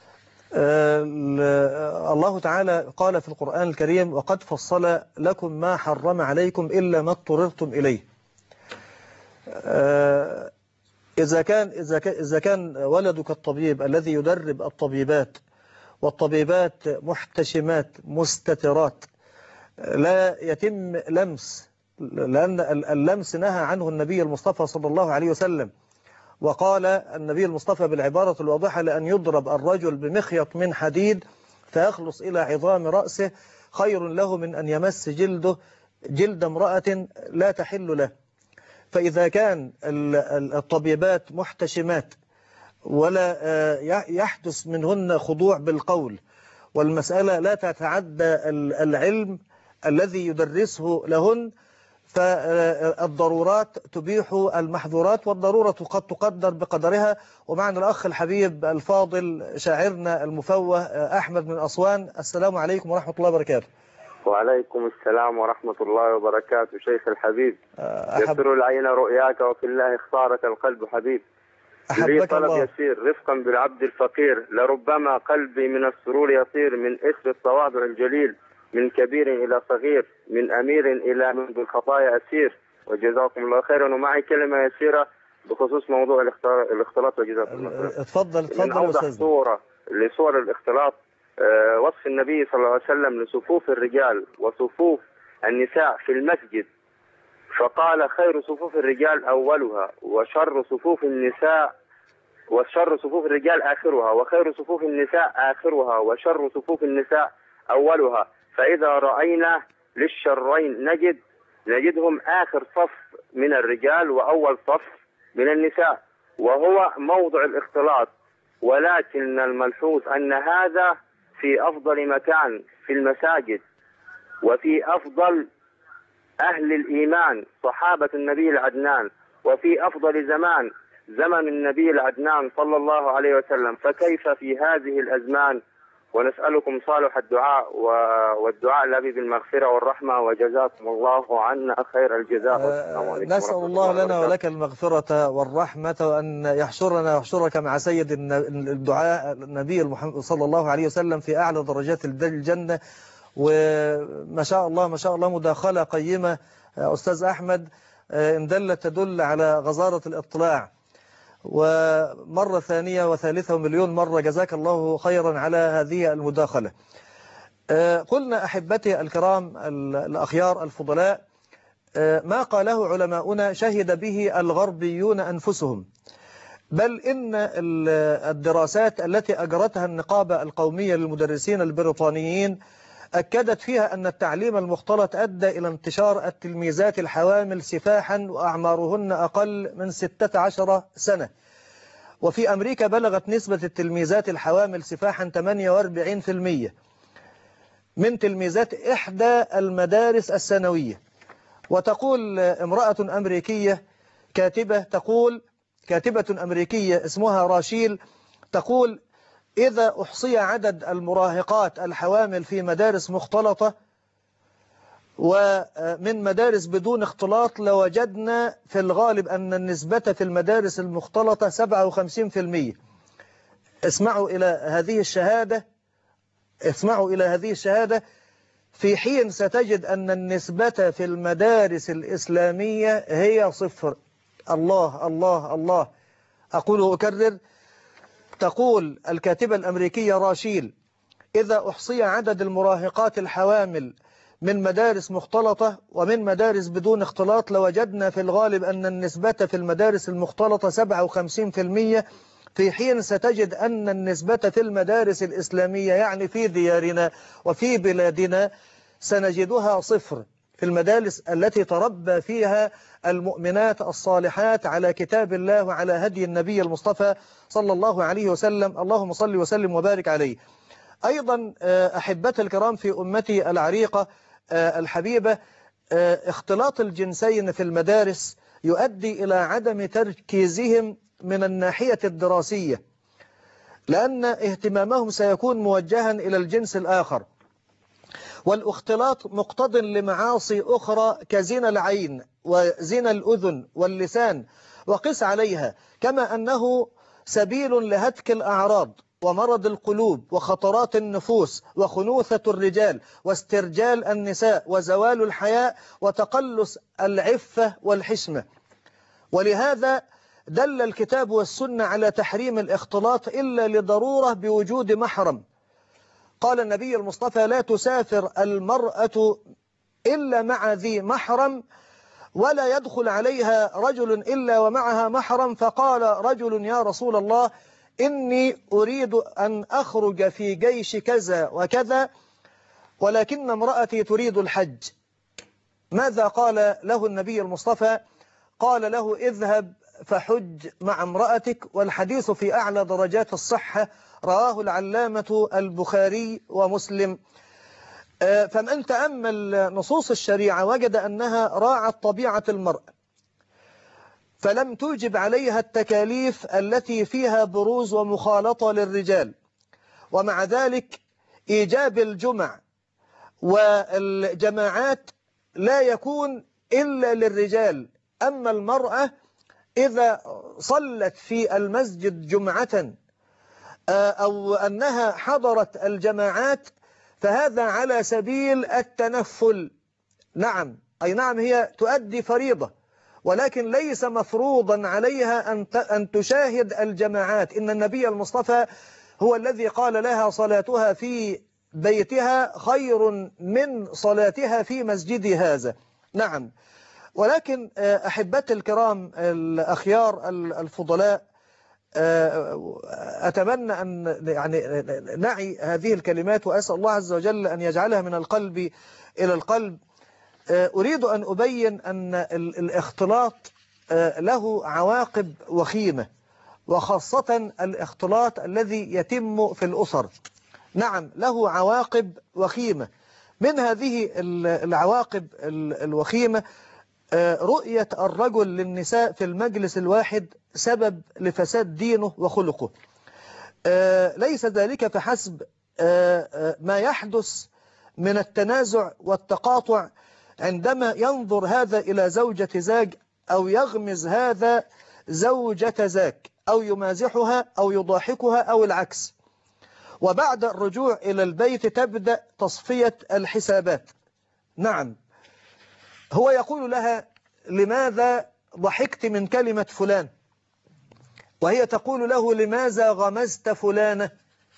الله تعالى قال في القرآن الكريم وقد فصل لكم ما حرم عليكم إلا ما اضطررتم إليه. إذا كان إذا كان إذا كان ولدك الطبيب الذي يدرب الطبيبات والطبيبات محتشمات مستترات لا يتم لمس، لأن اللمس نهى عنه النبي المصطفى صلى الله عليه وسلم، وقال النبي المصطفى بالعبارة الواضحة لأن يضرب الرجل بمخيط من حديد فيخلص إلى عظام رأسه خير له من أن يمس جلده جلد امرأة لا تحل له. فإذا كان الطبيبات محتشمات ولا يحدث منهن خضوع بالقول، والمسألة لا تتعدى العلم الذي يدرسه لهن، فالضرورات تبيح المحظورات، والضرورة قد تقدر بقدرها. ومعنا الأخ الحبيب الفاضل شاعرنا المفوه أحمد من أسوان. السلام عليكم ورحمة الله وبركاته. وعليكم السلام ورحمة الله وبركاته. شيخ الحبيب، يسر العين رؤياك وفي الله اختارك القلب حبيب. لي طلب الله. يسير رفقا بالعبد الفقير، لربما قلبي من السرور يطير من إثر التواضع الجليل، من كبير إلى صغير، من أمير إلى من بالخطايا أسير. وجزاكم الله خيرا. ومعي كلمة يسيرة بخصوص موضوع الاختلاط وجزاكم الله خيرا. اتفضل اتفضل. من أوضح صورة لصور الاختلاط أه وصف النبي صلى الله عليه وسلم لصفوف الرجال وصفوف النساء في المسجد، فقال خير صفوف الرجال أولها، وشر صفوف النساء وشر صفوف الرجال آخرها، وخير صفوف النساء آخرها، وشر صفوف النساء أولها. فإذا رأينا للشرين نجد نجدهم آخر صف من الرجال وأول صف من النساء، وهو موضع الاختلاط. ولكن الملحوظ أن هذا في أفضل مكان في المساجد، وفي أفضل أهل الإيمان صحابة النبي العدنان، وفي أفضل زمان زمن النبي العدنان صلى الله عليه وسلم، فكيف في هذه الأزمان؟ ونسألكم صالح الدعاء والدعاء لأبي بالمغفرة والرحمة، وجزاكم الله عنا خير الجزاء. نسأل الله لنا ولك المغفرة والرحمة، وأن يحشرنا ويحشرك مع سيد الدعاء النبي محمد صلى الله عليه وسلم في أعلى درجات الجنة. وما شاء الله ما شاء الله مداخلة قيمة أستاذ أحمد. إن دلت تدل على غزارة الاطلاع. ومرة ثانية وثالثة ومليون مرة جزاك الله خيرا على هذه المداخلة. قلنا أحبتي الكرام الأخيار الفضلاء ما قاله علماؤنا شهد به الغربيون أنفسهم، بل إن الدراسات التي أجرتها النقابة القومية للمدرسين البريطانيين أكدت فيها أن التعليم المختلط أدى إلى انتشار التلميذات الحوامل سفاحا وأعمارهن أقل من ستة عشر سنة. وفي أمريكا بلغت نسبة التلميذات الحوامل سفاحا ثمانية وأربعين بالمئة من تلميذات إحدى المدارس الثانوية. وتقول امرأة أمريكية كاتبة تقول كاتبة أمريكية اسمها راشيل تقول: إذا أحصي عدد المراهقات الحوامل في مدارس مختلطة ومن مدارس بدون اختلاط لوجدنا في الغالب أن النسبة في المدارس المختلطة سبعة وخمسين بالمئة. اسمعوا إلى هذه الشهادة اسمعوا إلى هذه الشهادة في حين ستجد أن النسبة في المدارس الإسلامية هي صفر. الله الله الله. أقول وأكرر. تقول الكاتبة الأمريكية راشيل: إذا أحصي عدد المراهقات الحوامل من مدارس مختلطة ومن مدارس بدون اختلاط لوجدنا في الغالب أن النسبة في المدارس المختلطة سبعة وخمسين بالمئة، في حين ستجد أن النسبة في المدارس الإسلامية يعني في ديارنا وفي بلادنا سنجدها صفر في المدارس التي تربى فيها المؤمنات الصالحات على كتاب الله وعلى هدي النبي المصطفى صلى الله عليه وسلم. اللهم صل وسلم وبارك عليه. أيضا أحبتي الكرام في أمتي العريقة الحبيبة، اختلاط الجنسين في المدارس يؤدي إلى عدم تركيزهم من الناحية الدراسية، لأن اهتمامهم سيكون موجها إلى الجنس الآخر. والاختلاط مقتض لمعاصي أخرى كزنا العين وزنا الأذن واللسان وقس عليها، كما أنه سبيل لهتك الأعراض ومرض القلوب وخطرات النفوس وخنوثة الرجال واسترجال النساء وزوال الحياء وتقلص العفة والحشمة. ولهذا دل الكتاب والسنة على تحريم الاختلاط إلا لضرورة بوجود محرم. قال النبي المصطفى: لا تسافر المرأة إلا مع ذي محرم ولا يدخل عليها رجل إلا ومعها محرم. فقال رجل: يا رسول الله، إني أريد أن أخرج في جيش كذا وكذا ولكن امرأتي تريد الحج. ماذا قال له النبي المصطفى؟ قال له: اذهب فحج مع امرأتك. والحديث في أعلى درجات الصحة، رواه العلامة البخاري ومسلم. فمن تأمل نصوص الشريعة وجد أنها راعت طبيعة المرأة، فلم توجب عليها التكاليف التي فيها بروز ومخالطة للرجال. ومع ذلك إيجاب الجمع والجماعات لا يكون إلا للرجال. أما المرأة إذا صلت في المسجد جمعة أو أنها حضرت الجماعات فهذا على سبيل التنفل. نعم، أي نعم، هي تؤدي فريضة، ولكن ليس مفروضا عليها أن أن تشاهد الجماعات. إن النبي المصطفى هو الذي قال لها: صلاتها في بيتها خير من صلاتها في مسجدي هذا. نعم، ولكن أحبتي الكرام الأخيار الفضلاء، أتمنى أن يعني نعي هذه الكلمات وأسأل الله عز وجل أن يجعلها من القلب إلى القلب. أريد أن أبين أن الاختلاط له عواقب وخيمة، وخاصة الاختلاط الذي يتم في الأسر. نعم، له عواقب وخيمة. من هذه العواقب الوخيمة رؤية الرجل للنساء في المجلس الواحد سبب لفساد دينه وخلقه. ليس ذلك فحسب، ما يحدث من التنازع والتقاطع عندما ينظر هذا إلى زوجة زاج أو يغمز هذا زوجة ذاك أو يمازحها أو يضاحكها أو العكس. وبعد الرجوع إلى البيت تبدأ تصفية الحسابات. نعم، هو يقول لها: لماذا ضحكت من كلمة فلان، وهي تقول له لماذا غمزت فلانة،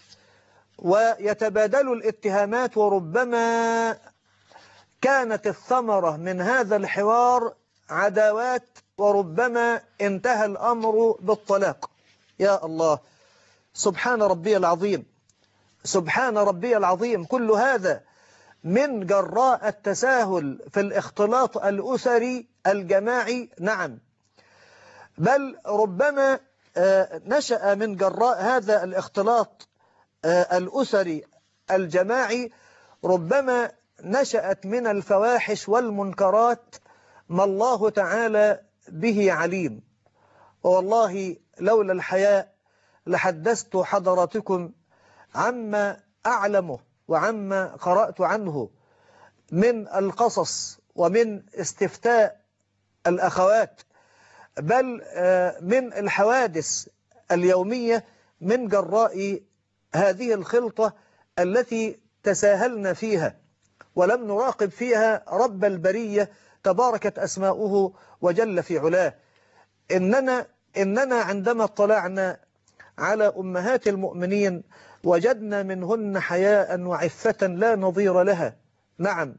ويتبادل الاتهامات، وربما كانت الثمرة من هذا الحوار عداوات، وربما انتهى الأمر بالطلاق. يا الله، سبحان ربي العظيم، سبحان ربي العظيم. كل هذا من جراء التساهل في الاختلاط الأسري الجماعي. نعم، بل ربما نشأ من جراء هذا الاختلاط الأسري الجماعي، ربما نشأت من الفواحش والمنكرات ما الله تعالى به عليم. والله لولا الحياء لحدثت حضراتكم عما أعلمه وعما قرأت عنه من القصص ومن استفتاء الأخوات، بل من الحوادث اليومية من جراء هذه الخلطة التي تساهلنا فيها ولم نراقب فيها رب البرية تباركت أسماؤه وجل في علاه. إننا, إننا عندما اطلعنا على أمهات المؤمنين وجدنا منهن حياء وعفة لا نظير لها. نعم،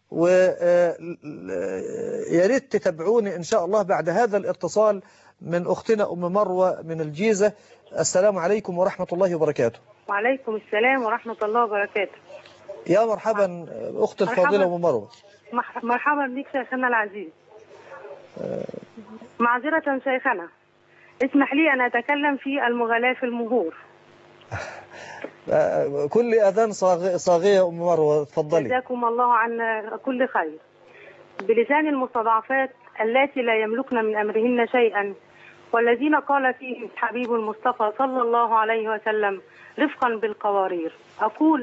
وياريت تتابعوني إن شاء الله بعد هذا الاتصال من أختنا أم مروة من الجيزة. السلام عليكم ورحمة الله وبركاته. وعليكم السلام ورحمة الله وبركاته. يا مرحبا أخت الفاضلة أم مروة. مرحبا بك شيخنا العزيز. معذرة شيخنا، اسمح لي أن أتكلم في المغالاة في المهور. كل أذان صاغية أم مروة، تفضلي. جزاكم الله عن كل خير. بلسان المستضعفات اللاتي لا يملكن من أمرهن شيئا، والذين قال فيهم حبيب المصطفى صلى الله عليه وسلم رفقا بالقوارير، أقول: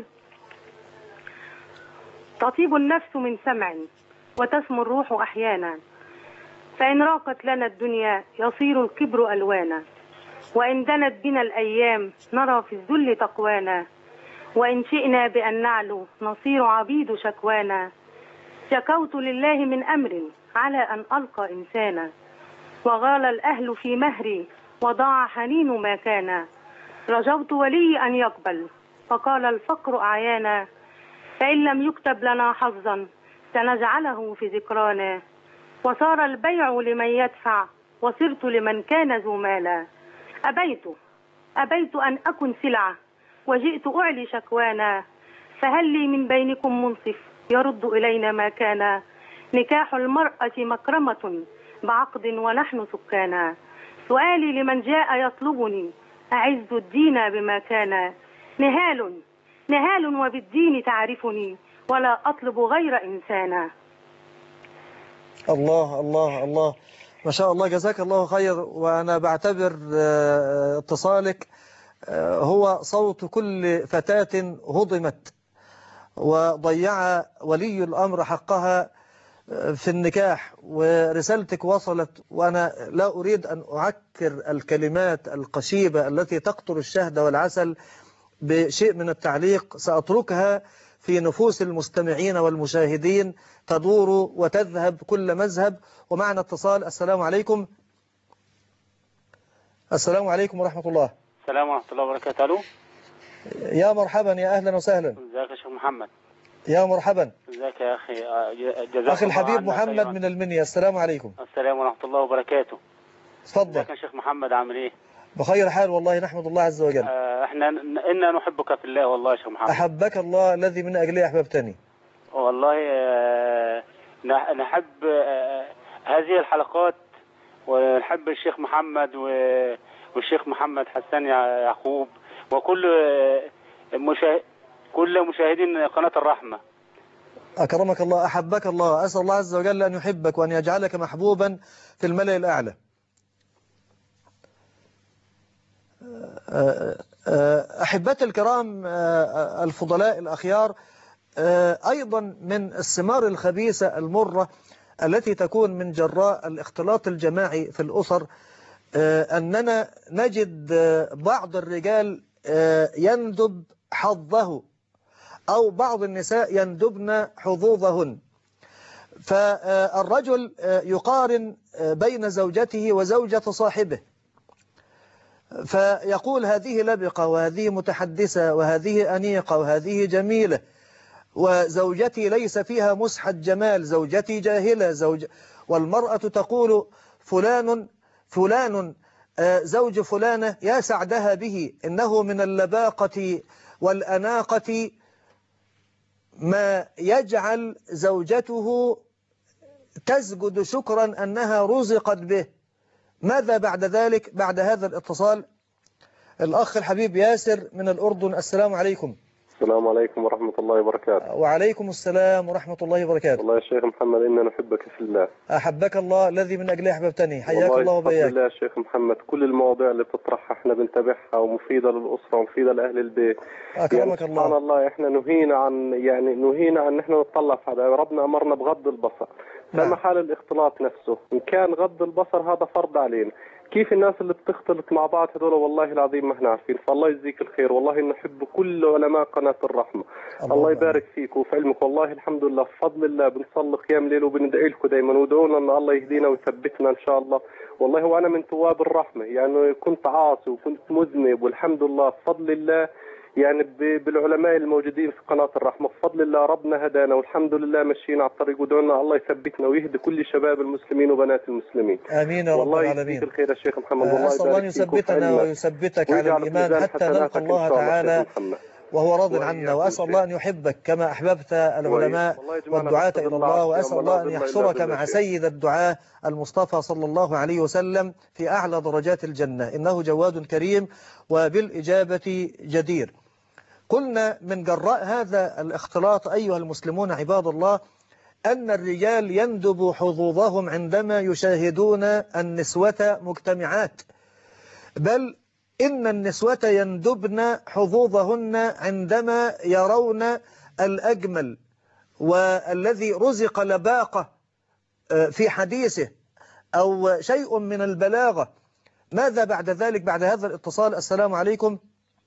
تطيب النفس من سمع وتسمو الروح أحيانا، فإن راقت لنا الدنيا يصير الكبر ألوانا، وإن دنت بنا الأيام نرى في الذل تقوانا، وإن شئنا بأن نعلو نصير عبيد شكوانا. شكوت لله من أمر على أن ألقى إنسانا، وغال الأهل في مهري وضاع حنين ما كان. رجوت ولي أن يقبل فقال الفقر أعيانا، فإن لم يكتب لنا حظا سنجعله في ذكرانا. وصار البيع لمن يدفع وصرت لمن كان ذو مالا. أبيت أبيت أن أكن سلعة وجئت أعلي شكوانا، فهل لي من بينكم منصف يرد إلينا ما كان. نكاح المرأة مكرمة بعقد ونحن سكانا. سؤالي لمن جاء يطلبني أعز الدين بما كان. نهال نهال وبالدين تعرفني ولا أطلب غير إنسانا. الله الله الله، ما شاء الله، جزاك الله خير. وأنا بعتبر اتصالك هو صوت كل فتاة هضمت وضيع ولي الأمر حقها في النكاح، ورسالتك وصلت. وأنا لا أريد أن أعكر الكلمات القشيبة التي تقطر الشهد والعسل بشيء من التعليق، سأتركها في نفوس المستمعين والمشاهدين تدور وتذهب كل مذهب. ومعنا اتصال. السلام عليكم. السلام عليكم ورحمة الله. السلام ورحمة الله وبركاته. ألو. يا مرحبا، يا أهلا وسهلا. ازيك يا شيخ محمد؟ يا مرحبا. ازيك يا أخي؟ جزاك أخي الحبيب محمد من المنيا. السلام عليكم. السلام ورحمة الله وبركاته. تفضل. ازيك يا شيخ محمد، عامل ايه؟ بخير حال والله، نحمد الله عز وجل. آه احنا إنا نحبك في الله والله يا شيخ محمد. أحبك الله الذي من أجله أحببتني. والله آه نحب آه هذه الحلقات، ونحب الشيخ محمد والشيخ محمد حسان يعقوب وكل مشاهد كل مشاهدين قناة الرحمة. أكرمك الله، أحبك الله. أسأل الله عز وجل أن يحبك وأن يجعلك محبوبا في الملأ الأعلى. أحبتي الكرام الفضلاء الأخيار، أيضا من الثمار الخبيثة المرة التي تكون من جراء الاختلاط الجماعي في الأسر أننا نجد بعض الرجال يندب حظه، أو بعض النساء يندبن حظوظهن. فالرجل يقارن بين زوجته وزوجة صاحبه، فيقول هذه لبقة وهذه متحدثة وهذه أنيقة وهذه جميلة، وزوجتي ليس فيها مسحة جمال، زوجتي جاهلة، زوج والمرأة تقول فلان فلان زوج فلانة يا سعدها به، إنه من اللباقة والأناقة ما يجعل زوجته تسجد شكرا أنها رزقت به. ماذا بعد ذلك؟ بعد هذا الاتصال الأخ الحبيب ياسر من الأردن. السلام عليكم. السلام عليكم ورحمة الله وبركاته. وعليكم السلام ورحمة الله وبركاته. والله يا شيخ محمد إنا نحبك في الله. أحبك الله الذي من أجله أحببتني. حياك الله وبياك. والله يا شيخ محمد كل المواضيع اللي بتطرحها احنا بنتابعها ومفيدة للأسرة ومفيدة لأهل البيت. أكرمك يعني الله. سبحان الله احنا نهينا عن يعني نهينا عن احنا نطلع في هذا، ربنا أمرنا بغض البصر. نعم. فما حال الاختلاط نفسه؟ إن كان غض البصر هذا فرض علينا. كيف الناس اللي بتختلط مع بعض هذول والله العظيم ما احنا عارفين، فالله يجزيك الخير. والله نحب كل علماء قناة الرحمة. الله, الله يبارك فيك وفي علمك. والله الحمد لله بفضل الله بنصلي قيام ليل وبندعي لكم دائما، وادعونا ان الله يهدينا ويثبتنا ان شاء الله. والله وانا من تواب الرحمة، يعني كنت عاصي وكنت مذنب والحمد لله بفضل الله يعني بالعلماء الموجودين في قناة الرحمة بفضل الله ربنا هدانا والحمد لله مشينا على الطريق، ودعونا الله يثبتنا ويهدي كل شباب المسلمين وبنات المسلمين. آمين يا رب العالمين. والله يجزيك الخير يا شيخ محمد. والله أسأل الله أن يثبتنا ويثبتك على الإيمان حتى نلقى الله تعالى وهو راض عنا، وأسأل الله أن يحبك كما أحببت العلماء والدعاة إلى الله، وأسأل الله أن يحشرك مع سيد الدعاة المصطفى صلى الله عليه وسلم في أعلى درجات الجنة، إنه جواد كريم وبالإجابة جدير. قلنا من جراء هذا الاختلاط أيها المسلمون عباد الله أن الرجال يندب حظوظهم عندما يشاهدون النسوة مجتمعات، بل إن النسوة يندبن حظوظهن عندما يرون الأجمل والذي رزق لباقة في حديثه أو شيء من البلاغة. ماذا بعد ذلك بعد هذا الاتصال؟ السلام عليكم.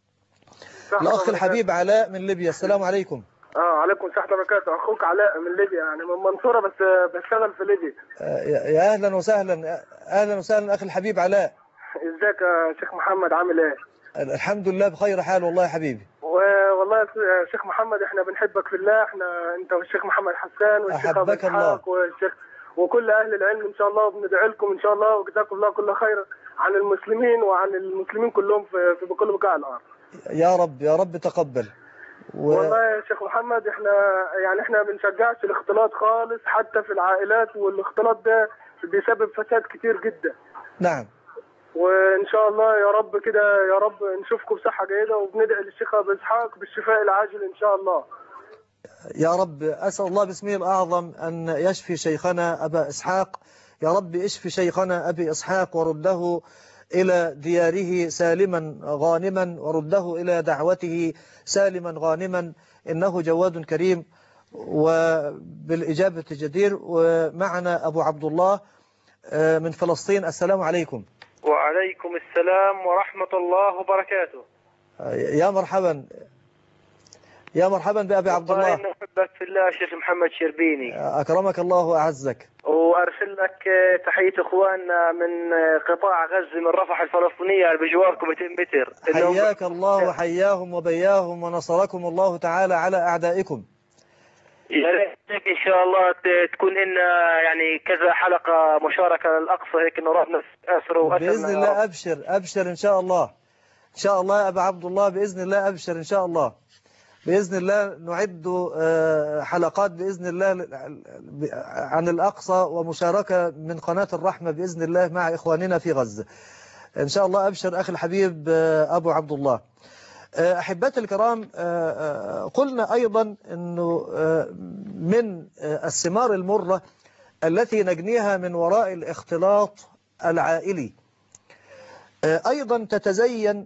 الأخ الحبيب علاء من ليبيا. السلام عليكم. اه عليكم السلام وبركاته. أخوك علاء من ليبيا، يعني من منصورة بس بشتغل في ليبيا. آه يا أهلا وسهلا. أهلا وسهلا أخي الحبيب علاء. ازيك يا شيخ محمد عامل ايه؟ الحمد لله بخير حال والله يا حبيبي. والله يا شيخ محمد احنا بنحبك في الله، احنا انت والشيخ محمد حسان والشيخ ابو اسحاق والشيخ وكل اهل العلم ان شاء الله، وبندعي لكم ان شاء الله وجزاكم الله كل خير عن المسلمين وعن المسلمين كلهم في في كل بقاع الارض. يا رب يا رب تقبل. و... والله يا شيخ محمد احنا يعني احنا ما بنشجعش الاختلاط خالص حتى في العائلات، والاختلاط ده بيسبب فساد كتير جدا. نعم. وان شاء الله يا رب كده يا رب نشوفكم بصحة جيدة، وبندعي للشيخ ابو اسحاق بالشفاء العاجل ان شاء الله. يا رب أسأل الله باسمه الأعظم أن يشفي شيخنا أبا إسحاق. يا رب اشفي شيخنا أبي إسحاق ورده إلى دياره سالما غانما، ورده إلى دعوته سالما غانما، إنه جواد كريم وبالإجابة جدير. ومعنا أبو عبد الله من فلسطين. السلام عليكم. وعليكم السلام ورحمة الله وبركاته. يا مرحبا يا مرحبا بأبي عبد الله. والله أحبك في الله شيخ محمد شربيني. أكرمك الله وأعزك. وأرسل لك تحية إخواننا من قطاع غزة من رفح الفلسطينية بجواركم مئتين متر. حياك الله وحياهم وبياهم ونصركم الله تعالى على أعدائكم. يا ريت إن شاء الله تكون لنا يعني كذا حلقة مشاركة للأقصى هيك إنه ربنا أسره بإذن الله. أبشر أبشر إن شاء الله إن شاء الله يا أبا عبد الله، بإذن الله أبشر إن شاء الله. بإذن الله نعد حلقات بإذن الله عن الأقصى ومشاركة من قناة الرحمة بإذن الله مع إخواننا في غزة إن شاء الله. أبشر أخي الحبيب أبو عبد الله. أحبتي الكرام، قلنا أيضا أنه من الثمار المرة التي نجنيها من وراء الاختلاط العائلي أيضا تتزين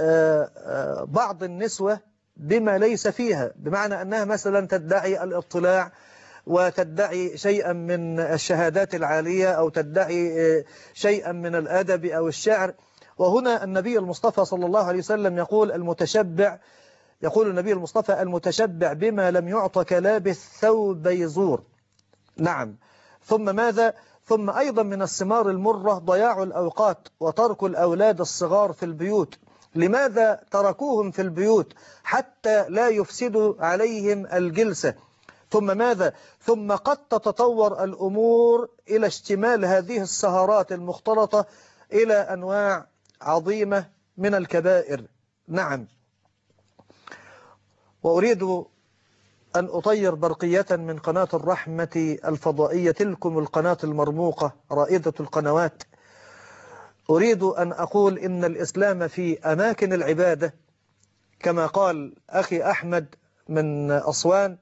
بعض النسوة بما ليس فيها، بمعنى أنها مثلا تدعي الاطلاع وتدعي شيئا من الشهادات العالية أو تدعي شيئا من الأدب أو الشعر. وهنا النبي المصطفى صلى الله عليه وسلم يقول المتشبع يقول النبي المصطفى المتشبع بما لم يعط كلابس ثوب يزور. نعم. ثم ماذا؟ ثم أيضا من الثمار المرة ضياع الأوقات وترك الأولاد الصغار في البيوت. لماذا تركوهم في البيوت؟ حتى لا يفسدوا عليهم الجلسة. ثم ماذا؟ ثم قد تتطور الأمور إلى اشتمال هذه السهرات المختلطة إلى أنواع عظيمة من الكبائر. نعم. وأريد أن أطير برقية من قناة الرحمة الفضائية، تلكم القناة المرموقة رائدة القنوات. أريد أن أقول إن الإسلام في أماكن العبادة كما قال أخي أحمد من أسوان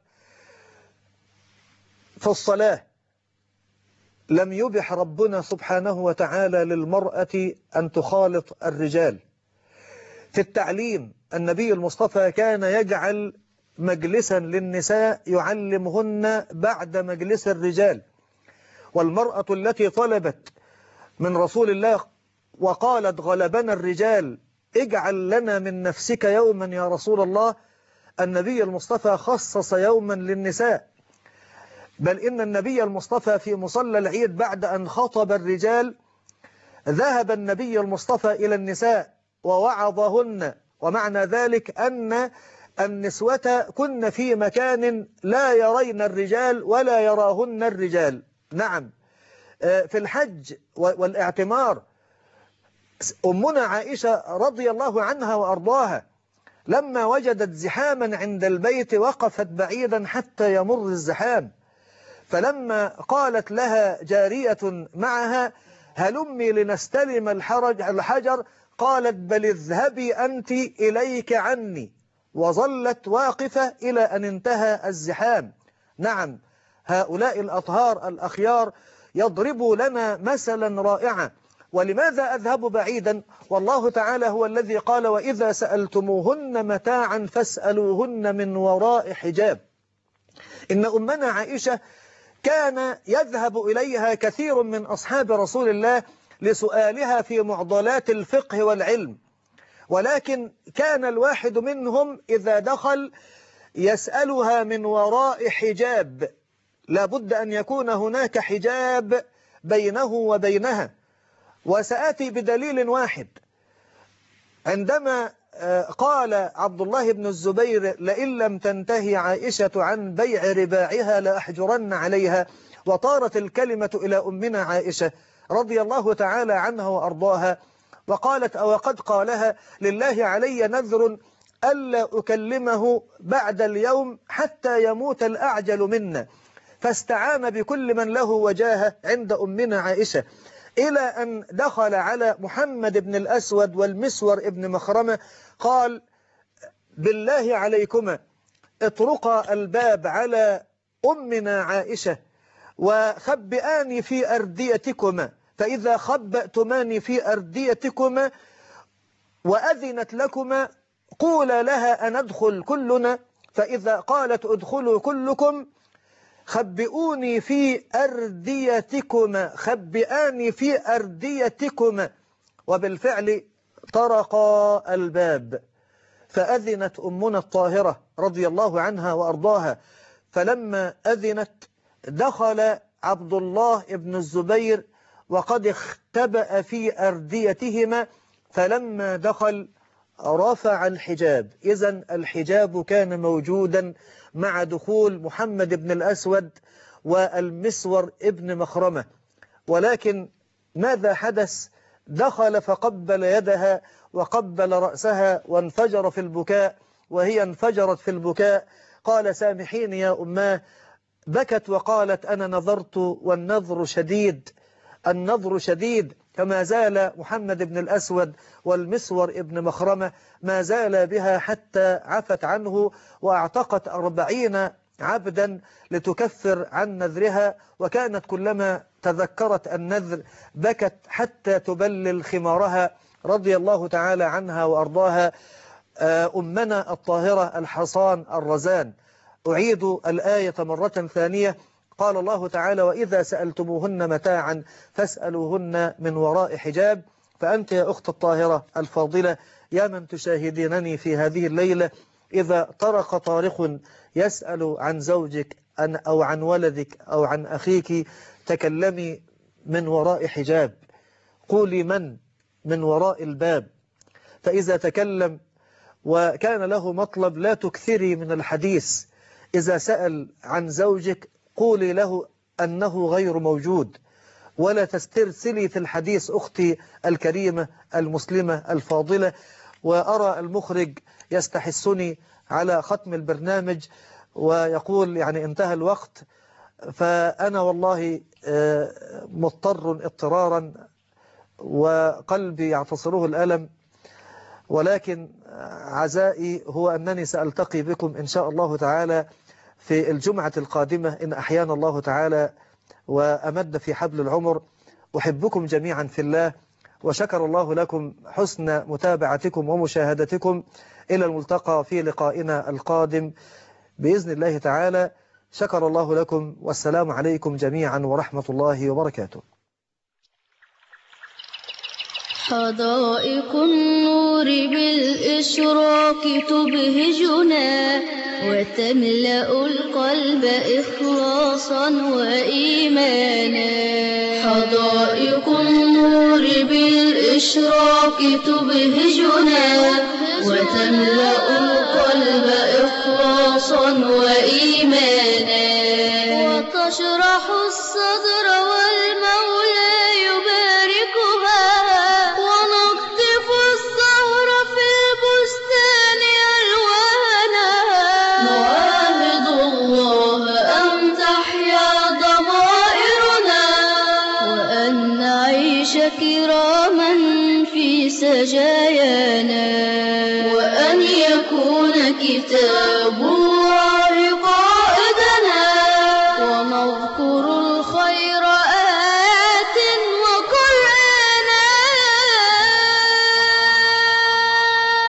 في الصلاة لم يبح ربنا سبحانه وتعالى للمرأة أن تخالط الرجال. في التعليم النبي المصطفى كان يجعل مجلسا للنساء يعلمهن بعد مجلس الرجال. والمرأة التي طلبت من رسول الله وقالت غلبنا الرجال اجعل لنا من نفسك يوما يا رسول الله، النبي المصطفى خصص يوما للنساء. بل إن النبي المصطفى في مصلى العيد بعد أن خطب الرجال ذهب النبي المصطفى إلى النساء ووعظهن، ومعنى ذلك أن النسوة كن في مكان لا يرين الرجال ولا يراهن الرجال. نعم. في الحج والاعتمار أمنا عائشة رضي الله عنها وأرضاها لما وجدت زحاما عند البيت وقفت بعيدا حتى يمر الزحام، فلما قالت لها جارية معها هلمي لنستلم الحرج الحجر قالت بل اذهبي أنت إليك عني، وظلت واقفة إلى أن انتهى الزحام. نعم. هؤلاء الأطهار الأخيار يضربوا لنا مثلا رائعا. ولماذا أذهب بعيدا؟ والله تعالى هو الذي قال وإذا سألتموهن متاعا فاسألوهن من وراء حجاب. إن أمنا عائشة كان يذهب إليها كثير من أصحاب رسول الله لسؤالها في معضلات الفقه والعلم، ولكن كان الواحد منهم إذا دخل يسألها من وراء حجاب، لا بد أن يكون هناك حجاب بينه وبينها. وسآتي بدليل واحد. عندما قال عبد الله بن الزبير لئن لم تنتهي عائشة عن بيع رباعها لأحجرن عليها، وطارت الكلمة إلى أمنا عائشة رضي الله تعالى عنها وأرضاها، وقالت أو قد قالها لله علي نذر ألا أكلمه بعد اليوم حتى يموت الأعجل منا، فاستعان بكل من له وجاهة عند أمنا عائشة، إلى أن دخل على محمد بن الأسود والمسور ابن مخرمة قال بالله عليكما اطرقا الباب على أمنا عائشة وخبئاني في أرديتكما، فإذا خبأتماني في أرديتكما وأذنت لكما قولا لها أن ندخل كلنا، فإذا قالت ادخلوا كلكم خبئوني في أرديتكما خبئاني في أرديتكما. وبالفعل طرقا الباب، فأذنت أمنا الطاهرة رضي الله عنها وأرضاها. فلما أذنت دخل عبد الله بن الزبير وقد اختبأ في أرديتهما، فلما دخل رفع الحجاب. إذن الحجاب كان موجودا مع دخول محمد بن الأسود والمسور ابن مخرمة. ولكن ماذا حدث؟ دخل فقبل يدها وقبل رأسها وانفجر في البكاء، وهي انفجرت في البكاء. قال سامحيني يا أماه، بكت وقالت أنا نظرت والنظر شديد، النظر شديد. فما زال محمد بن الأسود والمسور ابن مخرمة ما زال بها حتى عفت عنه واعتقت أربعين عبدا لتكفر عن نذرها، وكانت كلما تذكرت النذر بكت حتى تبلل خمارها رضي الله تعالى عنها وأرضاها. أمنا الطاهرة الحصان الرزان. أعيد الآية مرة ثانية. قال الله تعالى وإذا سألتموهن متاعا فاسألوهن من وراء حجاب. فأنت يا أخت الطاهرة الفاضلة يا من تشاهدينني في هذه الليلة، إذا طرق طارق يسأل عن زوجك أن أو عن ولدك أو عن أخيك تكلمي من وراء حجاب، قولي من من وراء الباب. فإذا تكلم وكان له مطلب لا تكثري من الحديث. إذا سأل عن زوجك قولي له أنه غير موجود، ولا تسترسلي في الحديث أختي الكريمة المسلمة الفاضلة. وأرى المخرج يستحسني على ختم البرنامج ويقول يعني انتهى الوقت، فأنا والله مضطر اضطرارا وقلبي يعتصره الألم، ولكن عزائي هو أنني سألتقي بكم إن شاء الله تعالى في الجمعة القادمة إن أحيانا الله تعالى وأمد في حبل العمر. أحبكم جميعا في الله، وشكر الله لكم حسن متابعتكم ومشاهدتكم. إلى الملتقى في لقائنا القادم بإذن الله تعالى. شكر الله لكم، والسلام عليكم جميعا ورحمة الله وبركاته. حدائق النور بالإشراق تبهجنا وتملأ القلب إخلاصا وإيمانا. حدائق النور بالإشراق تبهجنا وتملأ القلب إخلاصا وإيمانا، وتشرح الصدر والمولى يباركها، ونقطف الزهر في البستان ألوانا. نعاهد الله أن تحيا ضمائرنا، وأن نعيش كراما في سجايانا، وأن يكون كتاب